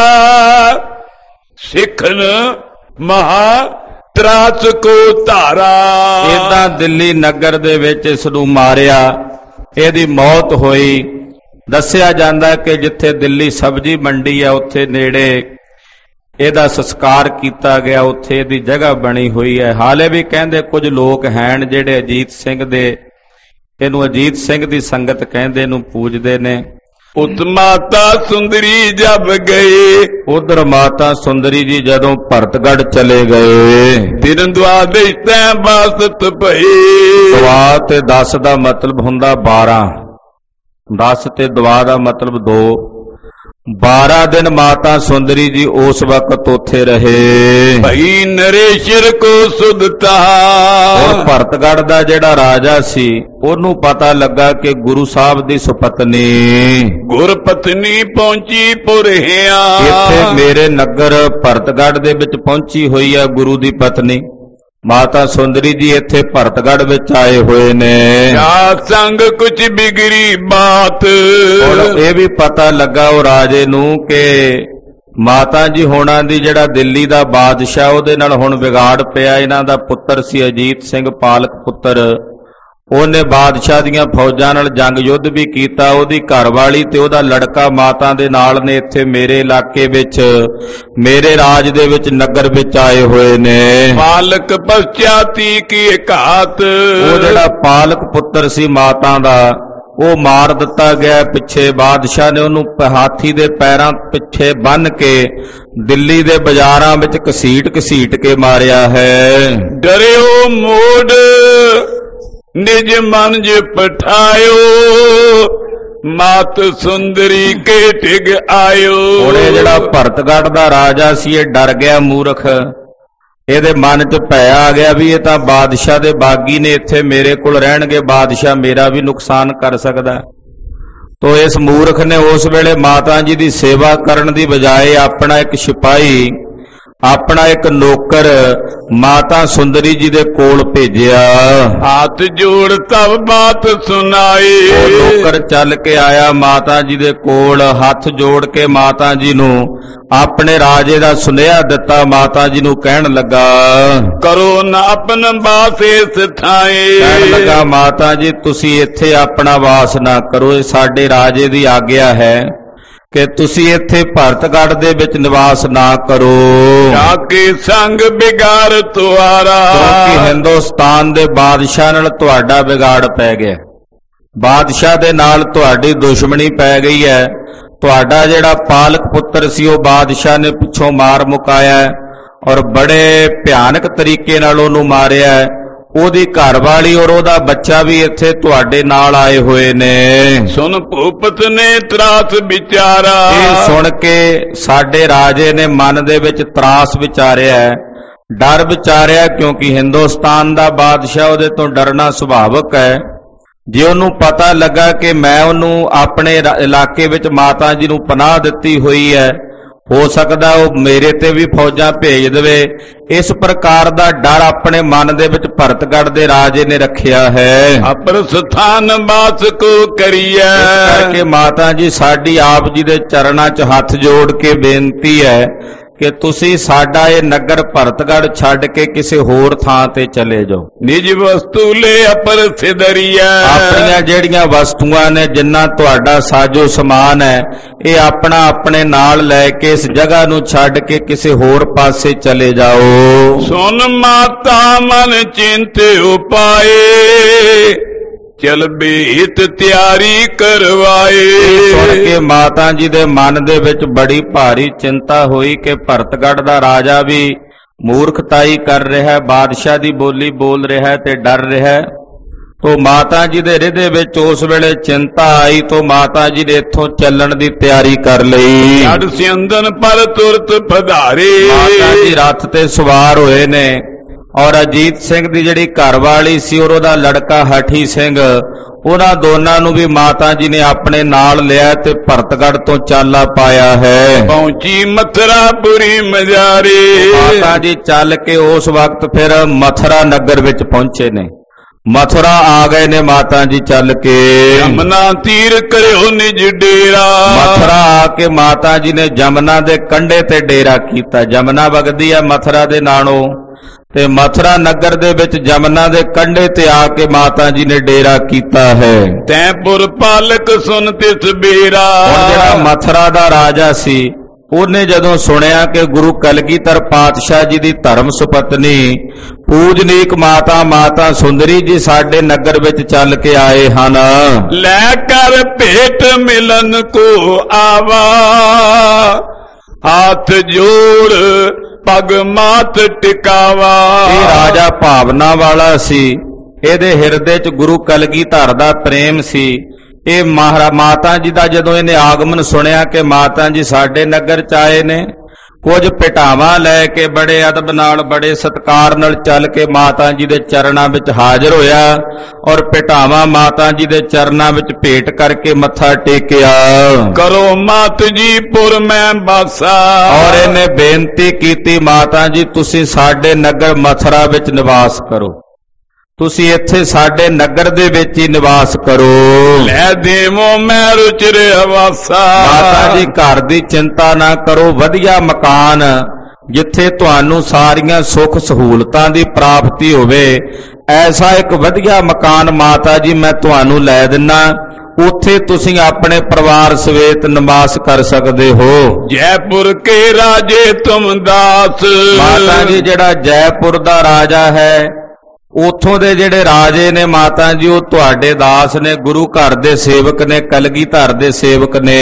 ਸਿੱਖਨ ਮਹਾ ਤਰਾਸ ਕੋ ਧਾਰਾ। ਏਦਾਂ ਦਿੱਲੀ ਨਗਰ ਦੇ ਵਿੱਚ ਇਸ ਨੂੰ ਮਾਰਿਆ, ਇਹਦੀ ਮੌਤ ਹੋਈ। ਦੱਸਿਆ ਜਾਂਦਾ ਕਿ ਜਿੱਥੇ ਦਿੱਲੀ ਸਬਜ਼ੀ ਮੰਡੀ ਆ ਉੱਥੇ ਨੇੜੇ ਇਹਦਾ ਸੰਸਕਾਰ ਕੀਤਾ ਗਿਆ, ਉੱਥੇ ਇਹਦੀ ਜਗ੍ਹਾ ਬਣੀ ਹੋਈ ਹੈ। ਹਾਲੇ ਵੀ ਕਹਿੰਦੇ ਕੁਝ ਲੋਕ ਹਨ ਜਿਹੜੇ ਅਜੀਤ ਸਿੰਘ ਦੇ ਇਹਨੂੰ ਅਜੀਤ ਸਿੰਘ ਦੀ ਸੰਗਤ ਕਹਿੰਦੇ, ਇਹਨੂੰ ਪੂਜਦੇ ਨੇ। ਉਤ ਮਾਤਾ ਸੁੰਦਰੀ ਜਬ ਗਏ। ਉਧਰ ਮਾਤਾ ਸੁੰਦਰੀ ਜੀ ਜਦੋਂ ਭਰਤਗੜ ਚਲੇ ਗਏ। ਦਿਨ ਦੁਆਦਿਸ਼ ਤੈ ਬਾਸਤ ਭਈ। ਦਵਾ ਤੇ ਦਸ ਦਾ ਮਤਲਬ ਹੁੰਦਾ ਬਾਰਾਂ, ਦਸ ਤੇ ਦਵਾ ਦਾ ਮਤਲਬ ਦੋ। ਬਾਰਾਂ ਦਿਨ ਮਾਤਾ ਸੁੰਦਰੀ ਜੀ ਉਸ ਵਕਤ ਉੱਥੇ ਰਹੇ। ਭਈ ਨਰੇਸ਼ਰ ਕੋ ਸੁਧਤਾ। ਹੁਣ ਭਰਤਗੜ ਦਾ ਜਿਹੜਾ ਰਾਜਾ ਸੀ ਉਹਨੂੰ ਪਤਾ ਲੱਗਾ ਕਿ ਗੁਰੂ ਸਾਹਿਬ ਦੀ ਸੁਪਤਨੀ ਗੁਰ ਪਤਨੀ ਪਹੁੰਚੀ ਪੁਰਹਿਆ। ਇੱਥੇ ਮੇਰੇ ਨਗਰ ਭਰਤਗੜ ਦੇ ਵਿੱਚ ਪਹੁੰਚੀ ਹੋਈ ਹੈ ਗੁਰੂ ਦੀ ਪਤਨੀ ਮਾਤਾ ਸੁੰਦਰੀ ਜੀ ਇੱਥੇ ਭਰਤਗੜ ਵਿੱਚ ਆਏ ਹੋਏ ਨੇ। ਜਾ ਸੰਗ ਕੁਛ ਬਿਗੜੀ ਬਾਤ। ਹੁਣ ਇਹ ਵੀ ਪਤਾ ਲੱਗਾ ਉਹ ਰਾਜੇ ਨੂੰ ਕਿ ਮਾਤਾ ਜੀ ਹੋਣਾ ਦੀ ਜਿਹੜਾ ਦਿੱਲੀ ਦਾ ਬਾਦਸ਼ਾਹ ਉਹਦੇ ਨਾਲ ਹੁਣ ਵਿਗਾੜ ਪਿਆ। ਇਹਨਾਂ ਦਾ ਪੁੱਤਰ ਸੀ ਅਜੀਤ ਸਿੰਘ ਪਾਲਕ ਪੁੱਤਰ, ਉਹਨੇ ਬਾਦਸ਼ਾਹ ਦੀਆਂ ਫੌਜਾਂ ਨਾਲ ਜੰਗ ਯੁੱਧ ਵੀ ਕੀਤਾ। ਉਹਦੀ ਘਰਵਾਲੀ ਤੇ ਉਹਦਾ ਲੜਕਾ ਮਾਤਾ ਦੇ ਨਾਲ ਨੇ ਇੱਥੇ ਮੇਰੇ ਇਲਾਕੇ ਵਿੱਚ ਮੇਰੇ ਰਾਜ ਦੇ ਵਿੱਚ ਨਗਰ ਵਿੱਚ ਆਏ ਹੋਏ ਨੇ। ਪਾਲਕ ਪਛਾਤੀ ਕੀ ਘਾਤ। ਉਹ ਜਿਹੜਾ ਪਾਲਕ ਪੁੱਤਰ ਸੀ ਮਾਤਾ ਦਾ ਉਹ ਮਾਰ ਦਿੱਤਾ ਗਿਆ ਪਿੱਛੇ। ਬਾਦਸ਼ਾਹ ਨੇ ਉਹਨੂੰ ਹਾਥੀ ਦੇ ਪੈਰਾਂ ਪਿੱਛੇ ਬੰਨ੍ਹ ਕੇ ਦਿੱਲੀ ਦੇ ਬਾਜ਼ਾਰਾਂ ਵਿੱਚ ਘਸੀਟ ਘਸੀਟ ਕੇ ਮਾਰਿਆ ਹੈ। ਡਰਿਓ ਮੋੜ ਨਿਜ ਮਨ ਜ ਪਠਾਇਓ। ਮਾਤ ਸੁੰਦਰੀ ਕੇ ਟਿਗ ਆਇਓ। ਹੁਣ ਇਹ ਜਿਹੜਾ ਭਰਤਗੜ ਦਾ ਰਾਜਾ ਸੀ ਇਹ ਡਰ ਗਿਆ ਮੂਰਖ। ਇਹਦੇ ਮਨ 'ਚ ਭੈ ਆ ਗਿਆ ਵੀ ਇਹ ਤਾਂ ਬਾਦਸ਼ਾਹ ਦੇ ਬਾਗੀ ਨੇ, ਇੱਥੇ ਮੇਰੇ ਕੋਲ ਰਹਿਣਗੇ, ਬਾਦਸ਼ਾਹ ਮੇਰਾ ਵੀ ਨੁਕਸਾਨ ਕਰ ਸਕਦਾ। ਤੋ ਇਸ ਮੂਰਖ ਨੇ ਉਸ ਵੇਲੇ ਮਾਤਾ ਜੀ ਦੀ ਸੇਵਾ ਕਰਨ ਦੀ ਬਜਾਏ ਆਪਣਾ ਇੱਕ ਸਿਪਾਹੀ, ਆਪਣਾ ਇੱਕ ਨੌਕਰ ਮਾਤਾ ਸੁੰਦਰੀ ਜੀ ਦੇ ਕੋਲ ਭੇਜਿਆ। ਹੱਥ ਜੋੜ ਤਬ ਬਾਤ ਸੁਣਾਈ। ਉਹ ਨੌਕਰ ਚੱਲ ਕੇ ਆਇਆ ਮਾਤਾ ਜੀ ਦੇ ਕੋਲ, ਹੱਥ ਜੋੜ ਕੇ ਮਾਤਾ ਜੀ ਨੂੰ ਆਪਣੇ ਰਾਜੇ ਦਾ ਸੁਨੇਹਾ ਦਿੱਤਾ। ਮਾਤਾ ਜੀ ਨੂੰ ਕਹਿਣ ਲੱਗਾ, ਕਰੋ ਨਾ ਆਪਨ ਬਾਸੇ ਸਥਾਏ। ਕਹਿਣ ਲੱਗਾ ਮਾਤਾ ਜੀ ਤੁਸੀਂ ਇੱਥੇ ਆਪਣਾ ਵਾਸ ਨਾ ਕਰੋ, ਇਹ ਸਾਡੇ ਰਾਜੇ ਦੀ ਆਗਿਆ ਹੈ ਕਿ ਤੁਸੀਂ ਇੱਥੇ ਭਰਤਗੜ ਦੇ ਵਿੱਚ ਨਿਵਾਸ ਨਾ ਕਰੋ। ਜਾਕੇ ਸੰਗ ਬਿਗਾੜ ਤੁਹਾਰਾ। ਕਿਉਂਕਿ ਹਿੰਦੁਸਤਾਨ ਦੇ ਬਾਦਸ਼ਾਹ ਨਾਲ ਤੁਹਾਡਾ ਵਿਗਾੜ ਪੈ ਗਿਆ, ਬਾਦਸ਼ਾਹ ਦੇ ਨਾਲ ਤੁਹਾਡੀ ਦੁਸ਼ਮਣੀ ਪੈ ਗਈ ਹੈ। ਤੁਹਾਡਾ ਜਿਹੜਾ ਪਾਲਕ ਪੁੱਤਰ ਸੀ ਉਹ ਬਾਦਸ਼ਾਹ ਨੇ ਪਿੱਛੋਂ ਮਾਰ ਮੁਕਾਇਆ ਔਰ ਬੜੇ ਭਿਆਨਕ ਤਰੀਕੇ ਨਾਲ ਉਹਨੂੰ ਮਾਰਿਆ। ਉਹਦੀ ਘਰਵਾਲੀ ਔਰ ਉਹਦਾ ਬੱਚਾ ਵੀ ਇੱਥੇ ਤੁਹਾਡੇ ਨਾਲ ਆਏ ਹੋਏ ਨੇ। ਸੁਣ ਭੂਪਤ ਨੇ ਤਰਾਸ ਵਿਚਾਰਾ। ਇਹ ਸੁਣ ਕੇ ਸਾਡੇ ਰਾਜੇ ਨੇ ਮਨ ਦੇ ਵਿੱਚ ਤਰਾਸ ਵਿਚਾਰਿਆ, ਡਰ ਵਿਚਾਰਿਆ, ਕਿਉਂਕਿ ਹਿੰਦੁਸਤਾਨ ਦਾ ਬਾਦਸ਼ਾਹ ਉਹਦੇ ਤੋਂ ਡਰਨਾ ਸੁਭਾਵਕ ਹੈ। ਜੇ ਉਹਨੂੰ ਪਤਾ ਲੱਗਾ ਕਿ ਮੈਂ ਉਹਨੂੰ ਆਪਣੇ ਇਲਾਕੇ ਵਿੱਚ ਮਾਤਾ ਜੀ ਨੂੰ ਪਨਾਹ ਦਿੱਤੀ ਹੋਈ ਹੈ ਹੋ ਸਕਦਾ ਉਹ ਮੇਰੇ ਤੇ ਵੀ ਫੌਜਾਂ ਭੇਜ ਦੇਵੇ। ਇਸ ਪ੍ਰਕਾਰ ਦਾ ਡਰ ਆਪਣੇ ਮਨ ਦੇ ਵਿੱਚ ਭਰਤਗੜ੍ਹ ਦੇ ਰਾਜੇ ਨੇ ਰੱਖਿਆ ਹੈ। ਅਪਰ ਸਥਾਨ ਬਾਸ ਕੋ ਕਰੀਐ। ਇਸ ਕਰਕੇ ਮਾਤਾ ਜੀ ਸਾਡੀ ਆਪ ਜੀ ਦੇ ਚਰਨਾਂ 'ਚ ਹੱਥ ਜੋੜ ਕੇ ਬੇਨਤੀ ਹੈ ਕਿ ਤੁਸੀਂ ਸਾਡਾ ਇਹ ਨਗਰ ਭਰਤਗੜ੍ਹ ਛੱਡ ਕੇ ਕਿਸੇ ਹੋਰ ਥਾਂ ਤੇ ਚਲੇ ਜਾਓ। ਨਿਜ ਵਸਤੂ ਲੈ ਅਪਰ ਸਿਦਰੀਐ। ਆਪਣੀਆਂ ਜਿਹੜੀਆਂ ਵਸਤੂਆਂ ਨੇ, ਜਿੰਨਾ ਤੁਹਾਡਾ ਸਾਜੋ ਸਮਾਨ ਹੈ, ਇਹ ਆਪਣਾ ਆਪਣੇ ਨਾਲ ਲੈ ਕੇ ਇਸ ਜਗ੍ਹਾ ਨੂੰ ਛੱਡ ਕੇ ਕਿਸੇ ਹੋਰ ਪਾਸੇ ਚਲੇ ਜਾਓ। ਸੁਨ ਮਾਤਾ ਮਨ ਚਿੰਤ ਉਪਾਏ, ਚਲ ਬੀਤ ਤਿਆਰੀ ਕਰਵਾਏ। ਸੁਣ ਕੇ ਮਾਤਾ ਜੀ ਦੇ ਮਨ ਦੇ ਵਿੱਚ ਬੜੀ ਭਾਰੀ ਚਿੰਤਾ ਹੋਈ ਕਿ ਭਰਤਗੜ੍ਹ ਦਾ ਰਾਜਾ ਵੀ ਮੂਰਖਤਾਈ ਕਰ ਰਿਹਾ ਹੈ, ਬਾਦਸ਼ਾਹ ਦੀ ਬੋਲੀ ਬੋਲ ਰਿਹਾ ਹੈ ਤੇ ਡਰ ਰਿਹਾ ਹੈ। ਤੋ ਮਾਤਾ ਜੀ ਦੇ ਹਿਰਦੇ ਵਿੱਚ ਉਸ ਵੇਲੇ ਚਿੰਤਾ ਆਈ, ਤੋ ਮਾਤਾ ਜੀ ਨੇ ਇੱਥੋਂ ਚੱਲਣ ਦੀ ਤਿਆਰੀ ਕਰ ਲਈ। ਛੜ ਸਿੰਦਨ ਪਰ ਤੁਰਤ ਪਧਾਰੇ। ਮਾਤਾ ਜੀ ਰੱਥ ਤੇ ਸਵਾਰ ਹੋਏ ਨੇ ਔਰ ਅਜੀਤ ਸਿੰਘ ਦੀ ਜਿਹੜੀ ਘਰਵਾਲੀ ਸੀ ਔਰ ਉਹਦਾ ਲੜਕਾ ਹਠੀ ਸਿੰਘ, ਉਹਨਾਂ ਦੋਨਾਂ ਨੂੰ ਵੀ ਮਾਤਾ ਜੀ ਨੇ ਆਪਣੇ ਨਾਲ ਲਿਆ ਤੇ ਭਰਤਗੜ੍ਹ ਤੋਂ ਚਾਲਾ ਪਾਇਆ ਹੈ। ਪਹੁੰਚੀ ਮਥੁਰਾਪੁਰੀ ਮਜਾਰੇ। ਮਾਤਾ ਜੀ ਚੱਲ ਕੇ ਉਸ ਵਕਤ ਫਿਰ ਮਥੁਰਾ ਨਗਰ ਵਿੱਚ ਪਹੁੰਚੇ ਨੇ। ਮਥੁਰਾ ਆ ਗਏ ਨੇ ਮਾਤਾ ਜੀ ਚੱਲ ਕੇ। ਜਮਨਾ ਤੀਰ ਕਰਿਓ ਨਿਜ ਡੇਰਾ। ਮਥੁਰਾ ਆ ਕੇ ਮਾਤਾ ਜੀ ਨੇ ਜਮਨਾ ਦੇ ਕੰਢੇ ਤੇ ਡੇਰਾ ਕੀਤਾ। ਜਮਨਾ ਵਗਦੀ ਹੈ ਮਥੁਰਾ ਦੇ ਨਾਲੋਂ, ਤੇ ਮਥੁਰਾ ਨਗਰ ਦੇ ਵਿੱਚ ਜਮਨਾ ਦੇ ਕੰਢੇ ਤੇ ਆ ਕੇ ਮਾਤਾ ਜੀ ਨੇ ਡੇਰਾ ਕੀਤਾ ਹੈ। ਤੈਂਪੁਰ ਪਾਲਕ ਸੁਨ ਤਿਸ ਬੇਰਾ। ਹੁਣ ਜਿਹੜਾ ਮਥੁਰਾ ਦਾ ਰਾਜਾ ਸੀ, ਉਹਨੇ ਜਦੋਂ ਸੁਣਿਆ ਕਿ ਗੁਰੂ ਕਲਗੀਧਰ ਪਾਤਸ਼ਾਹ ਜੀ ਦੀ ਧਰਮ ਸੁਪਤਨੀ ਪੂਜਨੀਕ ਮਾਤਾ ਮਾਤਾ ਸੁੰਦਰੀ ਜੀ ਸਾਡੇ ਨਗਰ ਵਿੱਚ ਚੱਲ ਕੇ ਆਏ ਹਨ, ਲੈ ਕਰ ਭੇਟ ਮਿਲਨ ਕੋ ਆਵਾ, ਹੱਥ ਜੋੜ ਪਗ ਮਾਤ ਟਿਕਾਵਾ। ਇਹ ਰਾਜਾ ਭਾਵਨਾ ਵਾਲਾ ਸੀ, ਇਹਦੇ ਹਿਰਦੇ 'ਚ ਗੁਰੂ ਕਲਗੀਧਰ ਦਾ ਪ੍ਰੇਮ ਸੀ। ਇਹ ਮਹਾਰਾ ਮਾਤਾ ਜੀ ਦਾ ਜਦੋਂ ਇਹਨੇ ਆਗਮਨ ਸੁਣਿਆ ਕਿ ਮਾਤਾ ਜੀ ਸਾਡੇ ਨਗਰ 'ਚ ਆਏ ਨੇ, ਕੁਝ ਭਟਾਵਾਂ ਲੈ ਕੇ ਬੜੇ ਅਦਬ ਨਾਲ ਬੜੇ ਸਤਿਕਾਰ ਨਾਲ ਚੱਲ ਕੇ ਮਾਤਾ ਜੀ ਦੇ ਚਰਨਾਂ ਵਿੱਚ ਹਾਜ਼ਰ ਹੋਇਆ ਔਰ ਭਟਾਵਾਂ ਮਾਤਾ ਜੀ ਦੇ ਚਰਨਾਂ ਵਿੱਚ ਭੇਟ ਕਰਕੇ ਮੱਥਾ ਟੇਕਿਆ। ਕਰੋ ਮਾਤ ਜੀ ਪੁਰ ਮੈਂ ਬਾਸਾ। ਔਰ ਇਹਨੇ ਬੇਨਤੀ ਕੀਤੀ, ਮਾਤਾ ਜੀ ਤੁਸੀਂ ਸਾਡੇ ਨਗਰ ਮਥੁਰਾ ਵਿੱਚ ਨਿਵਾਸ ਕਰੋ, ਤੁਸੀਂ ਇੱਥੇ ਸਾਡੇ ਨਗਰ ਦੇ ਵਿੱਚ ਹੀ ਨਿਵਾਸ ਕਰੋ। ਲੈ ਦੇਵੋ ਮੈਂ ਰੁਚਿਰ ਹਵਾਸਾ। ਮਾਤਾ ਜੀ ਘਰ ਦੀ ਚਿੰਤਾ ਨਾ ਕਰੋ, ਵਧੀਆ ਮਕਾਨ ਜਿੱਥੇ ਤੁਹਾਨੂੰ ਸਾਰੀਆਂ ਸੁੱਖ ਸਹੂਲਤਾਂ ਦੀ ਪ੍ਰਾਪਤੀ ਹੋਵੇ, ਐਸਾ ਇੱਕ ਵਧੀਆ ਮਕਾਨ ਮਾਤਾ ਜੀ ਮੈਂ ਤੁਹਾਨੂੰ ਲੈ ਦਿੰਨਾ, ਉੱਥੇ ਤੁਸੀਂ ਆਪਣੇ ਪਰਿਵਾਰ ਸਮੇਤ ਨਿਵਾਸ ਕਰ ਸਕਦੇ ਹੋ। ਜੈਪੁਰ ਕੇ ਰਾਜੇ ਤੁਮ ਦਾਸ। ਮਾਤਾ ਜੀ ਜਿਹੜਾ ਜੈਪੁਰ ਦਾ ਰਾਜਾ ਹੈ, ਉੱਥੋਂ ਦੇ ਜਿਹੜੇ ਰਾਜੇ ਨੇ ਮਾਤਾ ਜੀ, ਉਹ ਤੁਹਾਡੇ ਦਾਸ ਨੇ, ਗੁਰੂ ਘਰ ਦੇ ਸੇਵਕ ਨੇ, ਕਲਗੀਧਰ ਦੇ ਸੇਵਕ ਨੇ।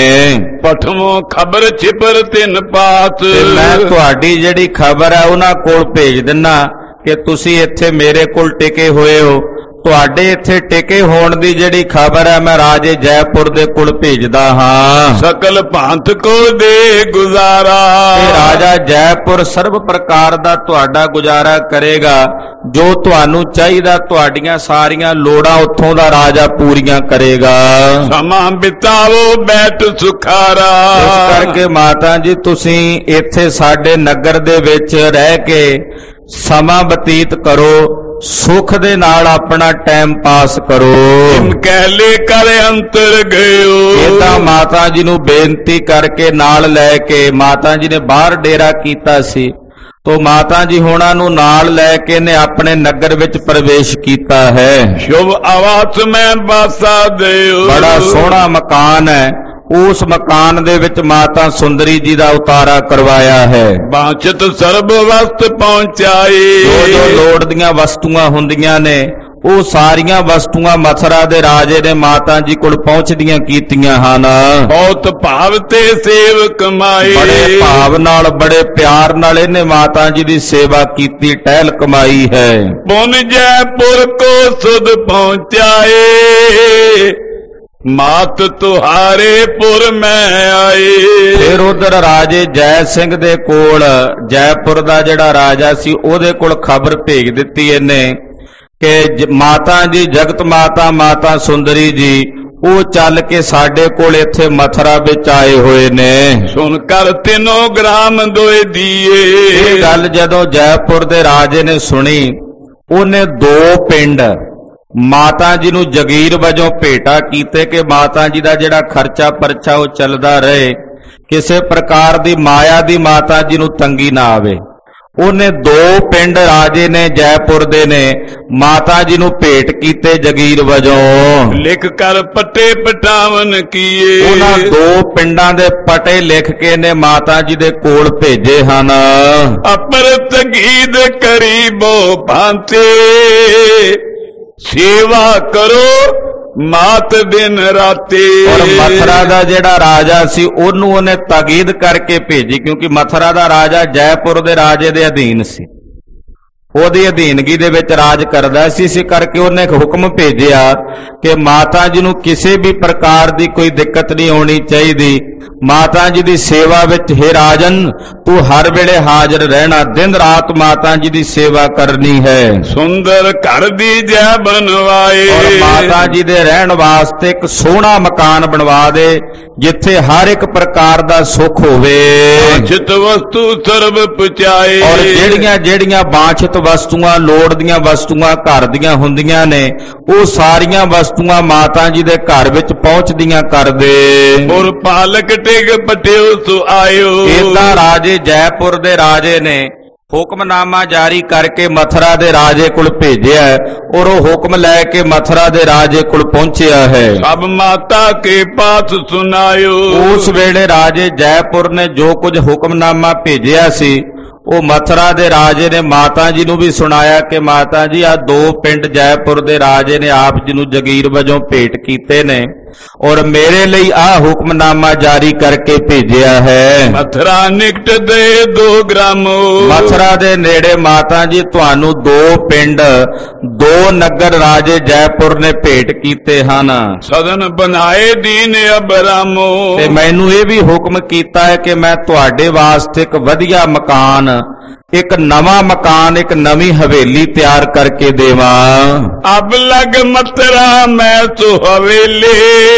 ਪਠਮੋ ਖਬਰ ਛਿਪਰ ਤਿੰਨ ਪਾਤ। ਤੇ ਮੈਂ ਤੁਹਾਡੀ ਜਿਹੜੀ ਖਬਰ ਹੈ ਉਹਨਾਂ ਕੋਲ ਭੇਜ ਦਿੰਨਾ ਕਿ ਤੁਸੀਂ ਇੱਥੇ ਮੇਰੇ ਕੋਲ ਟਿਕੇ ਹੋਏ ਹੋ। ਤੁਹਾਡੇ ਇੱਥੇ ਟਿਕੇ ਹੋਣ ਦੀ ਜਿਹੜੀ ਖਬਰ ਹੈ ਮੈਂ ਰਾਜੇ ਜੈਪੁਰ ਦੇ ਕੋਲ ਭੇਜਦਾ ਹਾਂ। ਸਕਲ ਭਾਂਤ ਕੋ ਦੇ ਗੁਜ਼ਾਰਾ। ਇਹ ਰਾਜਾ ਜੈਪੁਰ ਸਰਬ ਪ੍ਰਕਾਰ ਦਾ ਤੁਹਾਡਾ ਗੁਜ਼ਾਰਾ ਕਰੇਗਾ, ਜੋ ਤੁਹਾਨੂੰ ਚਾਹੀਦਾ ਤੁਹਾਡੀਆਂ ਸਾਰੀਆਂ ਲੋੜਾਂ ਉੱਥੋਂ ਦਾ ਰਾਜਾ ਪੂਰੀਆਂ ਕਰੇਗਾ। ਸਮਾਂ ਬਿਤਾਵੋ ਬੈਠ ਸੁਖਾਰਾ। ਇਸ ਕਰਕੇ ਮਾਤਾ ਜੀ ਤੁਸੀਂ ਇੱਥੇ ਸਾਡੇ ਨਗਰ ਦੇ ਵਿੱਚ ਰਹਿ ਕੇ ਸਮਾਂ ਬਤੀਤ ਕਰੋ, ਸੁਖ ਦੇ ਨਾਲ ਆਪਣਾ ਟਾਈਮ ਪਾਸ ਕਰੋ। ਇਨ ਕਹਿਲੇ ਕਰ ਅੰਤਰ ਗਇਓ। ਇਹਦਾ ਮਾਤਾ ਜੀ ਨੂੰ ਬੇਨਤੀ ਕਰਕੇ ਨਾਲ ਲੈ ਕੇ ਮਾਤਾ ਜੀ ਨੇ ਬਾਹਰ ਡੇਰਾ ਕੀਤਾ ਸੀ, ਤੋ ਮਾਤਾ ਜੀ ਹੋਣਾ ਨੂੰ ਨਾਲ ਲੈ ਕੇ ਨੇ ਆਪਣੇ ਨਗਰ ਵਿੱਚ ਪ੍ਰਵੇਸ਼ ਕੀਤਾ ਹੈ। ਸ਼ੁਭ ਆਵਾਸ ਮੈਂ ਬਾਸਾ ਦਿਓ। ਬੜਾ ਸੋਹਣਾ ਮਕਾਨ ਹੈ, ਉਸ ਮਕਾਨ ਦੇ ਵਿੱਚ ਮਾਤਾ ਸੁੰਦਰੀ ਜੀ ਦਾ ਉਤਾਰਾ ਕਰਵਾਇਆ ਹੈ। ਬਾਂਚਤ ਸਰਬ ਵਸਤ ਪਹੁੰਚਾਏ। ਜੋ ਜੋ ਲੋੜ ਦੀਆਂ ਵਸਤੂਆਂ ਹੁੰਦੀਆਂ ਨੇ, ਉਹ ਸਾਰੀਆਂ ਵਸਤੂਆਂ ਮਥੁਰਾ ਦੇ ਰਾਜੇ ਨੇ ਮਾਤਾ ਜੀ ਕੋਲ ਪਹੁੰਚਦੀਆਂ ਕੀਤੀਆਂ ਹਨ। ਬਹੁਤ ਭਾਵ ਤੇ ਸੇਵਕ ਮਾਏ। ਬੜੇ ਭਾਵ ਨਾਲ ਬੜੇ ਪਿਆਰ ਨਾਲ ਇਹਨੇ ਮਾਤਾ ਜੀ ਦੀ ਸੇਵਾ ਕੀਤੀ, ਟਹਿਲ ਕਮਾਈ ਹੈ। ਪੁਨ ਜੈਪੁਰ ਕੋ ਸੁਧ ਪਹੁੰਚਾਏ, ਮਾਤ ਤੁਹਾਰੇ ਪੁਰ ਮੈਂ ਆਏ। ਫਿਰ ਉਧਰ ਰਾਜੇ ਜੈ ਸਿੰਘ ਦੇ ਕੋਲ, ਜੈਪੁਰ ਦਾ ਜਿਹੜਾ ਰਾਜਾ ਸੀ, ਉਹਦੇ ਕੋਲ ਖਬਰ ਭੇਜ ਦਿੱਤੀ ਇਹਨੇ ਕਿ ਮਾਤਾ ਜੀ ਜਗਤ ਮਾਤਾ ਮਾਤਾ ਸੁੰਦਰੀ ਜੀ ਉਹ ਚੱਲ ਕੇ ਸਾਡੇ ਕੋਲ ਇੱਥੇ ਮਥੁਰਾ ਵਿੱਚ ਆਏ ਹੋਏ ਨੇ। ਸੁਣ ਕਰ ਤਿੰਨੋਂ ਗ੍ਰਾਮ ਦੋਏ ਦੀਏ। ਇਹ ਗੱਲ ਜਦੋਂ ਜੈਪੁਰ ਦੇ ਰਾਜੇ ਨੇ ਸੁਣੀ, ਉਹਨੇ ਦੋ ਪਿੰਡ ਮਾਤਾ ਜੀ ਨੂੰ ਜਗੀਰ ਵਜੋਂ ਭੇਟਾ ਕੀਤੇ ਕਿ ਮਾਤਾ ਜੀ ਦਾ ਜਿਹੜਾ ਖਰਚਾ ਪਰਚਾ ਉਹ ਚੱਲਦਾ ਰਹੇ, ਕਿਸੇ ਪ੍ਰਕਾਰ ਦੀ ਮਾਇਆ ਦੀ ਮਾਤਾ ਜੀ ਨੂੰ ਤੰਗੀ ਨਾ ਆਵੇ। ਉਹਨੇ ਦੋ ਪਿੰਡ ਰਾਜੇ ਨੇ ਜੈਪੁਰ ਦੇ ਨੇ ਮਾਤਾ ਜੀ ਨੂੰ ਭੇਟ ਕੀਤੇ ਜਗੀਰ ਵਜੋਂ। ਲਿਖ ਕਰ ਪੱਟੇ ਪਟਾਵਨ ਕੀਏ। ਉਹਨਾਂ ਦੋ ਪਿੰਡਾਂ ਦੇ ਪਟੇ ਲਿਖ ਕੇ ਨੇ ਮਾਤਾ ਜੀ ਦੇ ਕੋਲ ਭੇਜੇ ਹਨ। ਅਪਰਤ ਗੀਤ ਕਰੀਬੋ ਭਾਂਤੇ, ਸੇਵਾ ਕਰੋ ਮਾਤ ਦਿਨ ਰਾਤੇ। ਔਰ ਮਥੁਰਾ ਦਾ ਜਿਹੜਾ ਰਾਜਾ ਸੀ ਉਹਨੂੰ ਉਹਨੇ ਤਾਕੀਦ ਕਰਕੇ ਭੇਜੀ, ਕਿਉਂਕਿ ਮਥੁਰਾ ਦਾ ਰਾਜਾ ਜੈਪੁਰ ਦੇ ਰਾਜੇ ਦੇ ਅਧੀਨ ਸੀ, ਉਹਦੀ ਅਧੀਨਗੀ ਦੇ ਵਿੱਚ ਰਾਜ ਕਰਦਾ ਸੀ। ਇਸੇ ਕਰਕੇ ਉਹਨੇ ਇੱਕ ਹੁਕਮ ਭੇਜਿਆ ਕਿ ਮਾਤਾ ਜੀ ਨੂੰ ਕਿਸੇ ਵੀ ਪ੍ਰਕਾਰ ਦੀ ਕੋਈ ਦਿੱਕਤ ਨਹੀਂ ਹੋਣੀ ਚਾਹੀਦੀ। ਮਾਤਾ ਜੀ ਦੀ ਸੇਵਾ ਵਿੱਚ ਹੈ ਰਾਜਨ, ਤੂੰ ਹਰ ਵੇਲੇ ਹਾਜ਼ਰ ਰਹਿਣਾ, ਦਿਨ ਰਾਤ ਮਾਤਾ ਜੀ ਦੀ ਸੇਵਾ ਕਰਨੀ ਹੈ। ਸੁੰਦਰ ਘਰ ਦੀ ਜੈ ਬਣਵਾਏ। ਔਰ ਮਾਤਾ ਜੀ ਦੇ ਰਹਿਣ ਵਾਸਤੇ ਇੱਕ ਸੋਹਣਾ ਮਕਾਨ ਬਣਵਾ ਦੇ, ਜਿੱਥੇ ਹਰ ਇੱਕ ਪ੍ਰਕਾਰ ਦਾ ਸੁੱਖ ਹੋਵੇ। ਬਾਂਛਿਤ ਵਸਤੂ ਸਰਬ ਪਹੁੰਚਾਏ। ਔਰ ਜਿਹੜੀਆਂ ਜਿਹੜੀਆਂ ਬਾਂਛਿਤ ਵਸਤੂਆਂ, ਲੋੜ ਦੀਆਂ ਵਸਤੂਆਂ ਘਰ ਦੀਆਂ ਹੁੰਦੀਆਂ ਨੇ, ਉਹ ਸਾਰੀਆਂ ਵਸਤੂਆਂ ਮਾਤਾ ਜੀ ਦੇ ਘਰ ਵਿੱਚ ਪਹੁੰਚਦੀਆਂ ਕਰ ਦੇ। ਔਰ ਪਾਲਕ ਟਿਕ ਪਟਿਓ ਸੋ ਆਇਓ। ਏਦਾਂ ਰਾਜੇ ਜੈਪੁਰ ਦੇ ਰਾਜੇ ਨੇ ਹੁਕਮਨਾਮਾ ਜਾਰੀ ਕਰਕੇ ਮਥੁਰਾ ਦੇ ਰਾਜੇ ਕੋਲ ਭੇਜਿਆ, ਔਰ ਉਹ ਹੁਕਮ ਲੈ ਕੇ ਮਥੁਰਾ ਦੇ ਰਾਜੇ ਕੋਲ ਪਹੁੰਚਿਆ ਹੈ। ਸਭ ਮਾਤਾ ਕੇ ਪਾਸ ਸੁਨਾਇਓ। ਉਸ ਵੇਲੇ ਰਾਜੇ ਜੈਪੁਰ ਨੇ ਜੋ ਕੁਝ ਹੁਕਮਨਾਮਾ ਭੇਜਿਆ ਸੀ, ਉਹ ਮਥੁਰਾ ਦੇ ਰਾਜੇ ਨੇ ਮਾਤਾ ਜੀ ਨੂੰ ਵੀ ਸੁਣਾਇਆ ਕਿ ਮਾਤਾ ਜੀ, ਆ ਦੋ ਪਿੰਡ ਜੈਪੁਰ ਦੇ ਰਾਜੇ ਨੇ ਆਪ ਜੀ ਨੂੰ ਜਗੀਰ ਵਜੋਂ ਭੇਟ ਕੀਤੇ ਨੇ, ਔਰ ਮੇਰੇ ਲਈ ਆ ਹੁਕਮਨਾਮਾ ਜਾਰੀ ਕਰਕੇ ਭੇਜਿਆ ਹੈ। ਮਥੁਰਾ ਨਿਕਟ ਦੇ ਦੋ ਗ੍ਰਾਮੋ। ਮਥੁਰਾ ਦੇ ਨੇੜੇ ਮਾਤਾ ਜੀ ਤੁਹਾਨੂੰ ਦੋ ਪਿੰਡ, ਦੋ ਨਗਰ ਰਾਜੇ ਜੈਪੁਰ ਨੇ ਭੇਟ ਕੀਤੇ ਹਨ। ਸਦਨ ਬਣਾਏ ਦੀਨ ਅਬਰਾਮੋ। ਤੇ ਮੈਨੂੰ ਇਹ ਵੀ ਹੁਕਮ ਕੀਤਾ ਹੈ ਕਿ ਮੈਂ ਤੁਹਾਡੇ ਵਾਸਤੇ ਇੱਕ ਵਧੀਆ ਮਕਾਨ, ਇੱਕ ਨਵਾਂ ਮਕਾਨ, ਇੱਕ ਨਵੀਂ ਹਵੇਲੀ ਤਿਆਰ ਕਰਕੇ ਦੇਵਾਂ। ਅਬ ਲਗ ਮਥੁਰਾ ਮੈਂ ਸੋ ਹਵੇਲੀ,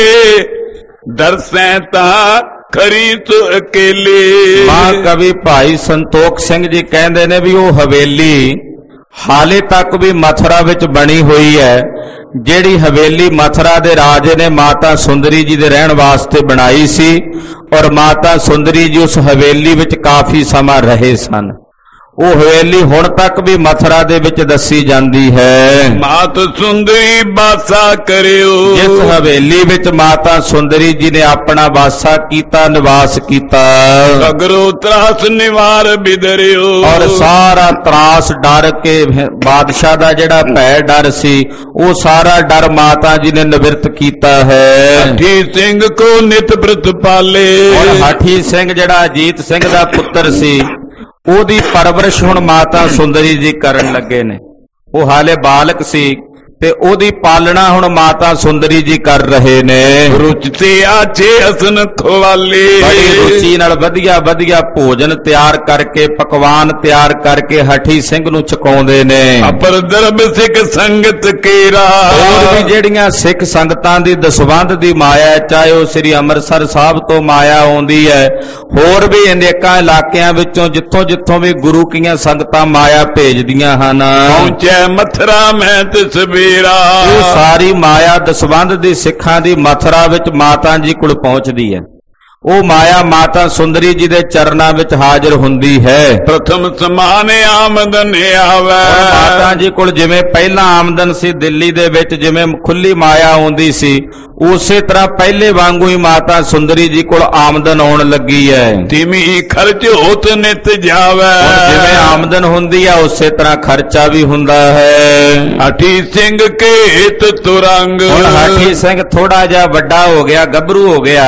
ਦਰਸੈਂ ਤਾਂ ਖਰੀ ਸੋ ਅਕੇਲੇ। ਮਾਂ ਕਵੀ ਭਾਈ ਸੰਤੋਖ ਸਿੰਘ ਜੀ ਕਹਿੰਦੇ ਨੇ ਵੀ ਉਹ ਹਵੇਲੀ ਹਾਲੇ ਤੱਕ ਵੀ ਮਥੁਰਾ ਵਿੱਚ ਬਣੀ ਹੋਈ ਹੈ, ਜਿਹੜੀ ਹਵੇਲੀ ਮਥੁਰਾ ਦੇ ਰਾਜੇ ਨੇ ਮਾਤਾ ਸੁੰਦਰੀ ਜੀ ਦੇ ਰਹਿਣ ਵਾਸਤੇ ਬਣਾਈ ਸੀ, ਔਰ ਮਾਤਾ ਸੁੰਦਰੀ ਜੀ ਉਸ ਹਵੇਲੀ ਵਿੱਚ ਕਾਫੀ ਸਮਾਂ ਰਹੇ ਸਨ। ਉਹ ਹਵੇਲੀ ਹੁਣ ਤੱਕ ਵੀ ਮਥੁਰਾ ਦੇ ਵਿੱਚ ਦੱਸੀ ਜਾਂਦੀ ਹੈ। ਮਾਤ ਸੁੰਦਰੀ ਬਾਸਾ ਕਰਿਓ। ਜਿਸ ਹਵੇਲੀ ਵਿੱਚ ਮਾਤਾ ਸੁੰਦਰੀ ਜੀ ਨੇ ਆਪਣਾ ਵਾਸਾ ਕੀਤਾ, ਨਿਵਾਸ ਕੀਤਾ। ਸਗਰੋ ਤਰਾਸ ਨਿਵਾਰ ਬਿਦਰਿਓ। ਔਰ ਸਾਰਾ ਤਰਾਸ ਡਰ ਕੇ, ਬਾਦਸ਼ਾਹ ਦਾ ਜਿਹੜਾ ਭੈ ਡਰ ਸੀ, ਉਹ ਸਾਰਾ ਡਰ ਮਾਤਾ ਜੀ ਨੇ ਨਿਵਰਤ ਕੀਤਾ ਹੈ। ਹਾਠੀ ਸਿੰਘ ਕੋ ਨਿਤ ਬ੍ਰਤ ਪਾਲੇ। ਔਰ ਹਾਠੀ ਸਿੰਘ ਜਿਹੜਾ ਅਜੀਤ ਸਿੰਘ ਦਾ ਪੁੱਤਰ ਸੀ, ਉਹਦੀ ਪਰਵਰਿਸ਼ ਹੁਣ ਮਾਤਾ ਸੁੰਦਰੀ ਜੀ ਕਰਨ ਲੱਗੇ ਨੇ। ਉਹ ਹਾਲੇ ਬਾਲਕ ਸੀ ਤੇ ਉਹਦੀ ਪਾਲਣਾ ਹੁਣ ਮਾਤਾ ਸੁੰਦਰੀ ਜੀ ਕਰ ਰਹੇ ਨੇ। ਰੁਚ ਤੇ ਆਛੇ ਅਸਨ ਖਵਾਲੇ। ਬੜੀ ਰੁਚੀ ਨਾਲ ਵਧੀਆ ਵਧੀਆ ਭੋਜਨ ਤਿਆਰ ਕਰਕੇ, ਪਕਵਾਨ ਤਿਆਰ ਕਰਕੇ ਹਠੀ ਸਿੰਘ ਨੂੰ ਛਕਾਉਂਦੇ ਨੇ। ਅਪਰ ਦਰਬ ਸਿੱਖ ਸੰਗਤ ਕੇਰਾ। ਹੋਰ ਵੀ ਜਿਹੜੀਆਂ ਸਿੱਖ ਸੰਗਤਾਂ ਦੀ ਦਸਵੰਧ ਦੀ ਮਾਇਆ ਹੈ, ਚਾਹੇ ਉਹ ਸ੍ਰੀ ਅੰਮ੍ਰਿਤਸਰ ਸਾਹਿਬ ਤੋਂ ਮਾਇਆ ਆਉਂਦੀ ਹੈ, ਹੋਰ ਵੀ ਅਨੇਕਾਂ ਇਲਾਕਿਆਂ ਵਿੱਚੋਂ ਜਿੱਥੋਂ ਜਿੱਥੋਂ ਵੀ ਗੁਰੂ ਕੀਆਂ ਸੰਗਤਾਂ ਮਾਇਆ ਭੇਜਦੀਆਂ ਹਨ। ਪਹੁੰਚੈ ਮਥੁਰਾ ਮੈਂ ਤਸਬੀਰ। ਇਹ ਸਾਰੀ ਮਾਇਆ ਦਸਵੰਧ ਦੀ ਸਿੱਖਾਂ ਦੀ ਮਥੁਰਾ ਵਿੱਚ ਮਾਤਾ ਜੀ ਕੋਲ ਪਹੁੰਚਦੀ ਹੈ। ਉਹ ਮਾਇਆ ਮਾਤਾ ਸੁੰਦਰੀ ਜੀ ਦੇ ਚਰਨਾਂ ਵਿੱਚ ਹਾਜ਼ਰ ਹੁੰਦੀ ਹੈ। ਪ੍ਰਥਮ ਸਮਾਨ ਆਮਦਨ ਆਵੇ। ਮਾਤਾ ਜੀ ਕੋਲ ਜਿਵੇਂ ਪਹਿਲਾਂ ਆਮਦਨ ਸੀ ਦਿੱਲੀ ਦੇ ਵਿੱਚ, ਜਿਵੇਂ ਖੁੱਲੀ ਮਾਇਆ ਆਉਂਦੀ ਸੀ, ਉਸੇ ਤਰ੍ਹਾਂ ਪਹਿਲੇ ਵਾਂਗੂ ਹੀ ਮਾਤਾ ਸੁੰਦਰੀ ਜੀ ਕੋਲ ਆਮਦਨ ਆਉਣ ਲੱਗੀ ਹੈ। ਤਿਮੀ ਖਰਚ ਹੋਤ ਨਿਤ ਜਾਵੇ। ਜਿਵੇਂ ਆਮਦਨ ਹੁੰਦੀ ਆ ਉਸੇ ਤਰ੍ਹਾਂ ਖਰਚਾ ਵੀ ਹੁੰਦਾ ਹੈ। ਹਾਠੀ ਸਿੰਘ ਕੇ ਹਿਤ ਤੁਰੰਗ। ਹੁਣ ਹਾਠੀ ਸਿੰਘ ਥੋੜਾ ਜਿਹਾ ਵੱਡਾ ਹੋ ਗਿਆ, ਗੱਭਰੂ ਹੋ ਗਿਆ,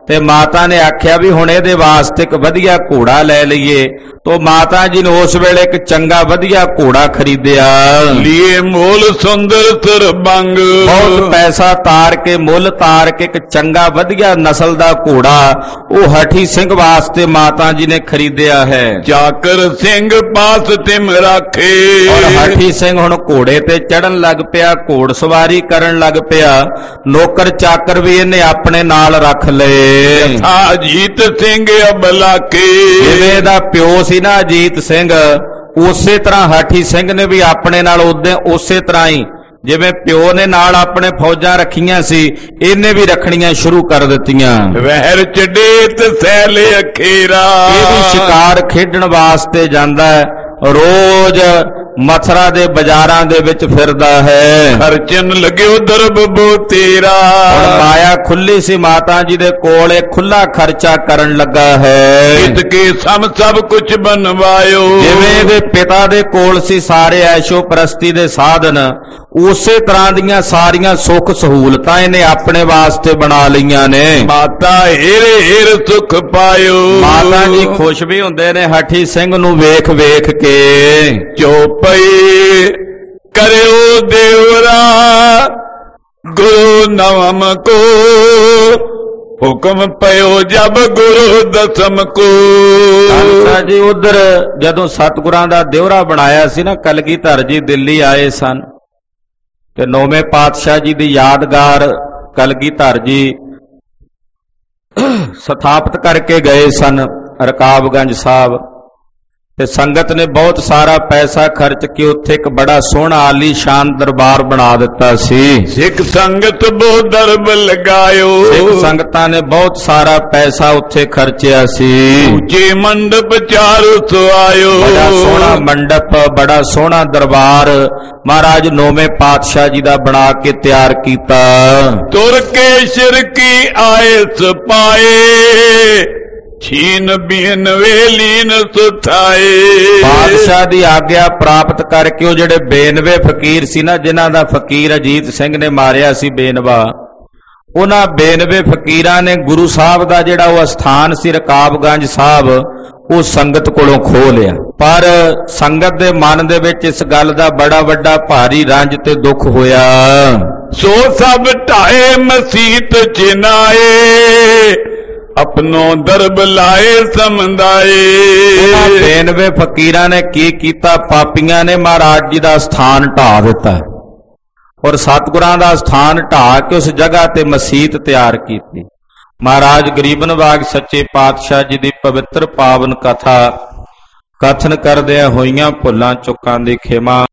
ਤੇ ਮਾਤਾ ਨੇ ਆਖਿਆ ਵੀ ਹੁਣ ਇਹਦੇ ਵਾਸਤੇ ਇੱਕ ਵਧੀਆ ਘੋੜਾ ਲੈ ਲਈਏ। ਤੋ ਮਾਤਾ ਜੀ ਨੇ ਉਸ ਵੇਲੇ ਇੱਕ ਚੰਗਾ ਵਧੀਆ ਘੋੜਾ ਖਰੀਦਿਆ। ਲੀਏ ਮੋਲ ਸੁੰਦਰ ਸਰਬੰਗ, ਬਹੁਤ ਪੈਸਾ ਤਾਰ ਕੇ ਮੁੱਲ ਤਾਰ ਕੇ ਇੱਕ ਚੰਗਾ ਵਧੀਆ ਨਸਲ ਦਾ ਘੋੜਾ ਉਹ ਹਠੀ ਸਿੰਘ ਵਾਸਤੇ ਮਾਤਾ ਜੀ ਨੇ ਖਰੀਦਿਆ ਹੈ। ਚਾਕਰ ਸਿੰਘ ਪਾਸ ਤਿਮ ਰਾਖੇ, ਔਰ ਹਠੀ ਸਿੰਘ ਹੁਣ ਘੋੜੇ ਤੇ ਚੜਨ ਲੱਗ ਪਿਆ, ਘੋੜ ਸਵਾਰੀ ਕਰਨ ਲੱਗ ਪਿਆ। ਨੌਕਰ ਚਾਕਰ ਵੀ ਇਹਨੇ ਆਪਣੇ ਨਾਲ ਰੱਖ ਲਏ। ਅਜੀਤ ਸਿੰਘ ਅਬਲਾਕੇ, ਜਿਵੇਂ ਦਾ ਪਿਓ ਸੀ ਨਾ ਅਜੀਤ ਸਿੰਘ, ਉਸੇ ਤਰ੍ਹਾਂ ਹਾਠੀ ਸਿੰਘ ਨੇ ਵੀ ਆਪਣੇ ਨਾਲ ਉਦੋਂ ਉਸੇ ਤਰ੍ਹਾਂ ਹੀ ਜਿਵੇਂ ਪਿਓ ਨੇ ਨਾਲ ਆਪਣੇ ਫੌਜਾਂ ਰੱਖੀਆਂ ਸੀ ਇਹਨੇ ਵੀ ਰੱਖਣੀਆਂ ਸ਼ੁਰੂ ਕਰ ਦਿੱਤੀਆਂ। ਵਹਿਰ ਚੜੇਤ ਸੈਲ ਅਖੇਰਾ, ਇਹ ਵੀ ਸ਼ਿਕਾਰ ਖੇਡਣ ਵਾਸਤੇ ਜਾਂਦਾ ਹੈ, ਰੋਜ਼ ਮਥਰਾ ਦੇ ਬਾਜ਼ਾਰਾਂ ਦੇ ਵਿੱਚ ਫਿਰਦਾ ਹੈ। ਖਰਚਨ ਲੱਗਿਓ ਦਰਬ ਬੋ ਤੇਰਾ, ਹੁਣ ਮਾਇਆ ਖੁੱਲੀ ਸੀ ਮਾਤਾ ਜੀ ਦੇ ਕੋਲ, ਇਹ ਖੁੱਲਾ ਖਰਚਾ ਕਰਨ ਲੱਗਾ ਹੈ। ਇਤ ਕੇ ਸਮ ਸਭ ਕੁਝ ਬਣਵਾਇਓ, ਜਿਵੇਂ ਇਹਦੇ ਪਿਤਾ ਦੇ ਕੋਲ ਸੀ ਸਾਰੇ ਐਸ਼ੋ ਪ੍ਰਸਤੀ ਦੇ ਸਾਧਨ, ਉਸੇ ਤਰ੍ਹਾਂ ਦੀਆਂ ਸਾਰੀਆਂ ਸੁੱਖ ਸਹੂਲਤਾਂ ਇਹਨੇ ਆਪਣੇ ਵਾਸਤੇ ਬਣਾ ਲਈਆਂ ਨੇ। ਮਾਤਾ ਹੀਰੇ ਹੀਰ ਸੁਖ ਪਾਇਓ, ਮਾਤਾ ਜੀ ਖੁਸ਼ ਵੀ ਹੁੰਦੇ ਨੇ ਹਠੀ ਸਿੰਘ ਨੂੰ ਵੇਖ ਵੇਖ ਕੇ। ਚੌਪਈ ਕਰਿਓ ਦੇਵਰਾ ਗੁਰੂ ਨਵਮ ਕੋ, ਹੁਕਮ ਪਇਓ ਜਬ ਗੁਰੂ ਦਸਮ ਕੋ। ਖਾਲਸਾ ਜੀ ਉਧਰ ਜਦੋਂ ਸਤਿਗੁਰਾਂ ਦਾ ਦਿਉਰਾ ਬਣਾਇਆ ਸੀ ਨਾ, ਕਲਗੀਧਰ ਜੀ ਦਿੱਲੀ ਆਏ ਸਨ ਤੇ ਨੌਵੇਂ ਪਾਤਸ਼ਾਹ ਜੀ ਦੀ ਯਾਦਗਾਰ ਕਲਗੀਧਰ ਜੀ ਸਥਾਪਿਤ ਕਰਕੇ ਗਏ ਸਨ ਰਕਾਬਗੰਜ ਸਾਹਿਬ, ਤੇ ਸੰਗਤ ਨੇ ਬਹੁਤ ਸਾਰਾ ਪੈਸਾ ਖਰਚ ਕੇ ਉੱਥੇ ਇੱਕ ਬੜਾ ਸੋਹਣਾ ਆਲੀਸ਼ਾਨ ਦਰਬਾਰ ਬਣਾ ਦਿੱਤਾ ਸੀ। ਸਿੱਖ ਸੰਗਤ ਬੋ ਦਰਬ ਲਗਾਇਓ, ਸਿੱਖ ਸੰਗਤਾਂ ਨੇ ਬਹੁਤ ਸਾਰਾ ਪੈਸਾ ਉੱਥੇ ਖਰਚਿਆ ਸੀ। ਉੱਚੇ ਮੰਡਪ ਚਾਰੂ ਸੁਆਇਓ, ਬੜਾ ਸੋਹਣਾ ਮੰਡਪ, ਬੜਾ ਸੋਹਣਾ ਦਰਬਾਰ ਮਹਾਰਾਜ ਨੌਵੇਂ ਪਾਤਸ਼ਾਹ ਜੀ ਦਾ ਬਣਾ ਕੇ ਤਿਆਰ ਕੀਤਾ। ਤੁਰ ਕੇ ਸ਼ਿਰਕੀ ਆਏ ਸਪਾਏ, ਛੀਨ ਬੀਨ ਵੇਲੀਨ ਸੁਥਾਏ। ਬਾਦਸ਼ਾਹ ਦੀ ਆਗਿਆ ਪ੍ਰਾਪਤ ਕਰਕੇ ਉਹ ਜਿਹੜੇ ਬੇਨਵੇ ਫਕੀਰ ਸੀ ਨਾ, ਜਿਨ੍ਹਾਂ ਦਾ ਫਕੀਰ ਅਜੀਤ ਸਿੰਘ ਨੇ ਮਾਰਿਆ ਸੀ ਬੇਨਵਾ, ਉਹਨਾਂ ਬੇਨਵੇ ਫਕੀਰਾਂ ਨੇ ਗੁਰੂ ਸਾਹਿਬ ਦਾ ਜਿਹੜਾ ਉਹ ਅਸਥਾਨ ਸੀ ਰਕਾਬਗੰਜ ਸਾਹਿਬ, ਉਹ ਸੰਗਤ ਕੋਲੋਂ ਖੋਹ ਲਿਆ। ਪਰ ਸੰਗਤ ਦੇ ਮਨ ਦੇ ਵਿੱਚ ਇਸ ਗੱਲ ਦਾ ਬੜਾ ਵੱਡਾ ਭਾਰੀ ਰੰਜ ਤੇ ਦੁੱਖ ਹੋਇਆ। ਸੋ ਸਭ ਢਾਏ ਮਸੀਤ ਚਿਨਾਏ, ਆਪਣੋ ਦਰਬ ਲਾਏ ਸਮਝਾਏ। ਉਹਨਾਂ ਬੇਨਵੇ ਫਕੀਰਾਂ ਨੇ ਕੀ ਕੀਤਾ, ਪਾਪੀਆਂ ਨੇ ਮਹਾਰਾਜ ਜੀ ਦਾ ਸਥਾਨ ਢਾ ਦਿੱਤਾ ਔਰ ਸਤਿਗੁਰਾਂ ਦਾ ਸਥਾਨ ਢਾ ਕੇ ਉਸ ਜਗ੍ਹਾ ਤੇ ਮਸੀਤ ਤਿਆਰ ਕੀਤੀ। ਮਹਾਰਾਜ ਗਰੀਬ ਨਵਾਜ ਸੱਚੇ ਪਾਤਸ਼ਾਹ ਜੀ ਦੀ ਪਵਿੱਤਰ ਪਾਵਨ ਕਥਾ ਕਥਨ ਕਰਦਿਆਂ ਹੋਈਆਂ ਭੁੱਲਾਂ ਚੁੱਕਾਂ ਦੀ ਖਿਮਾ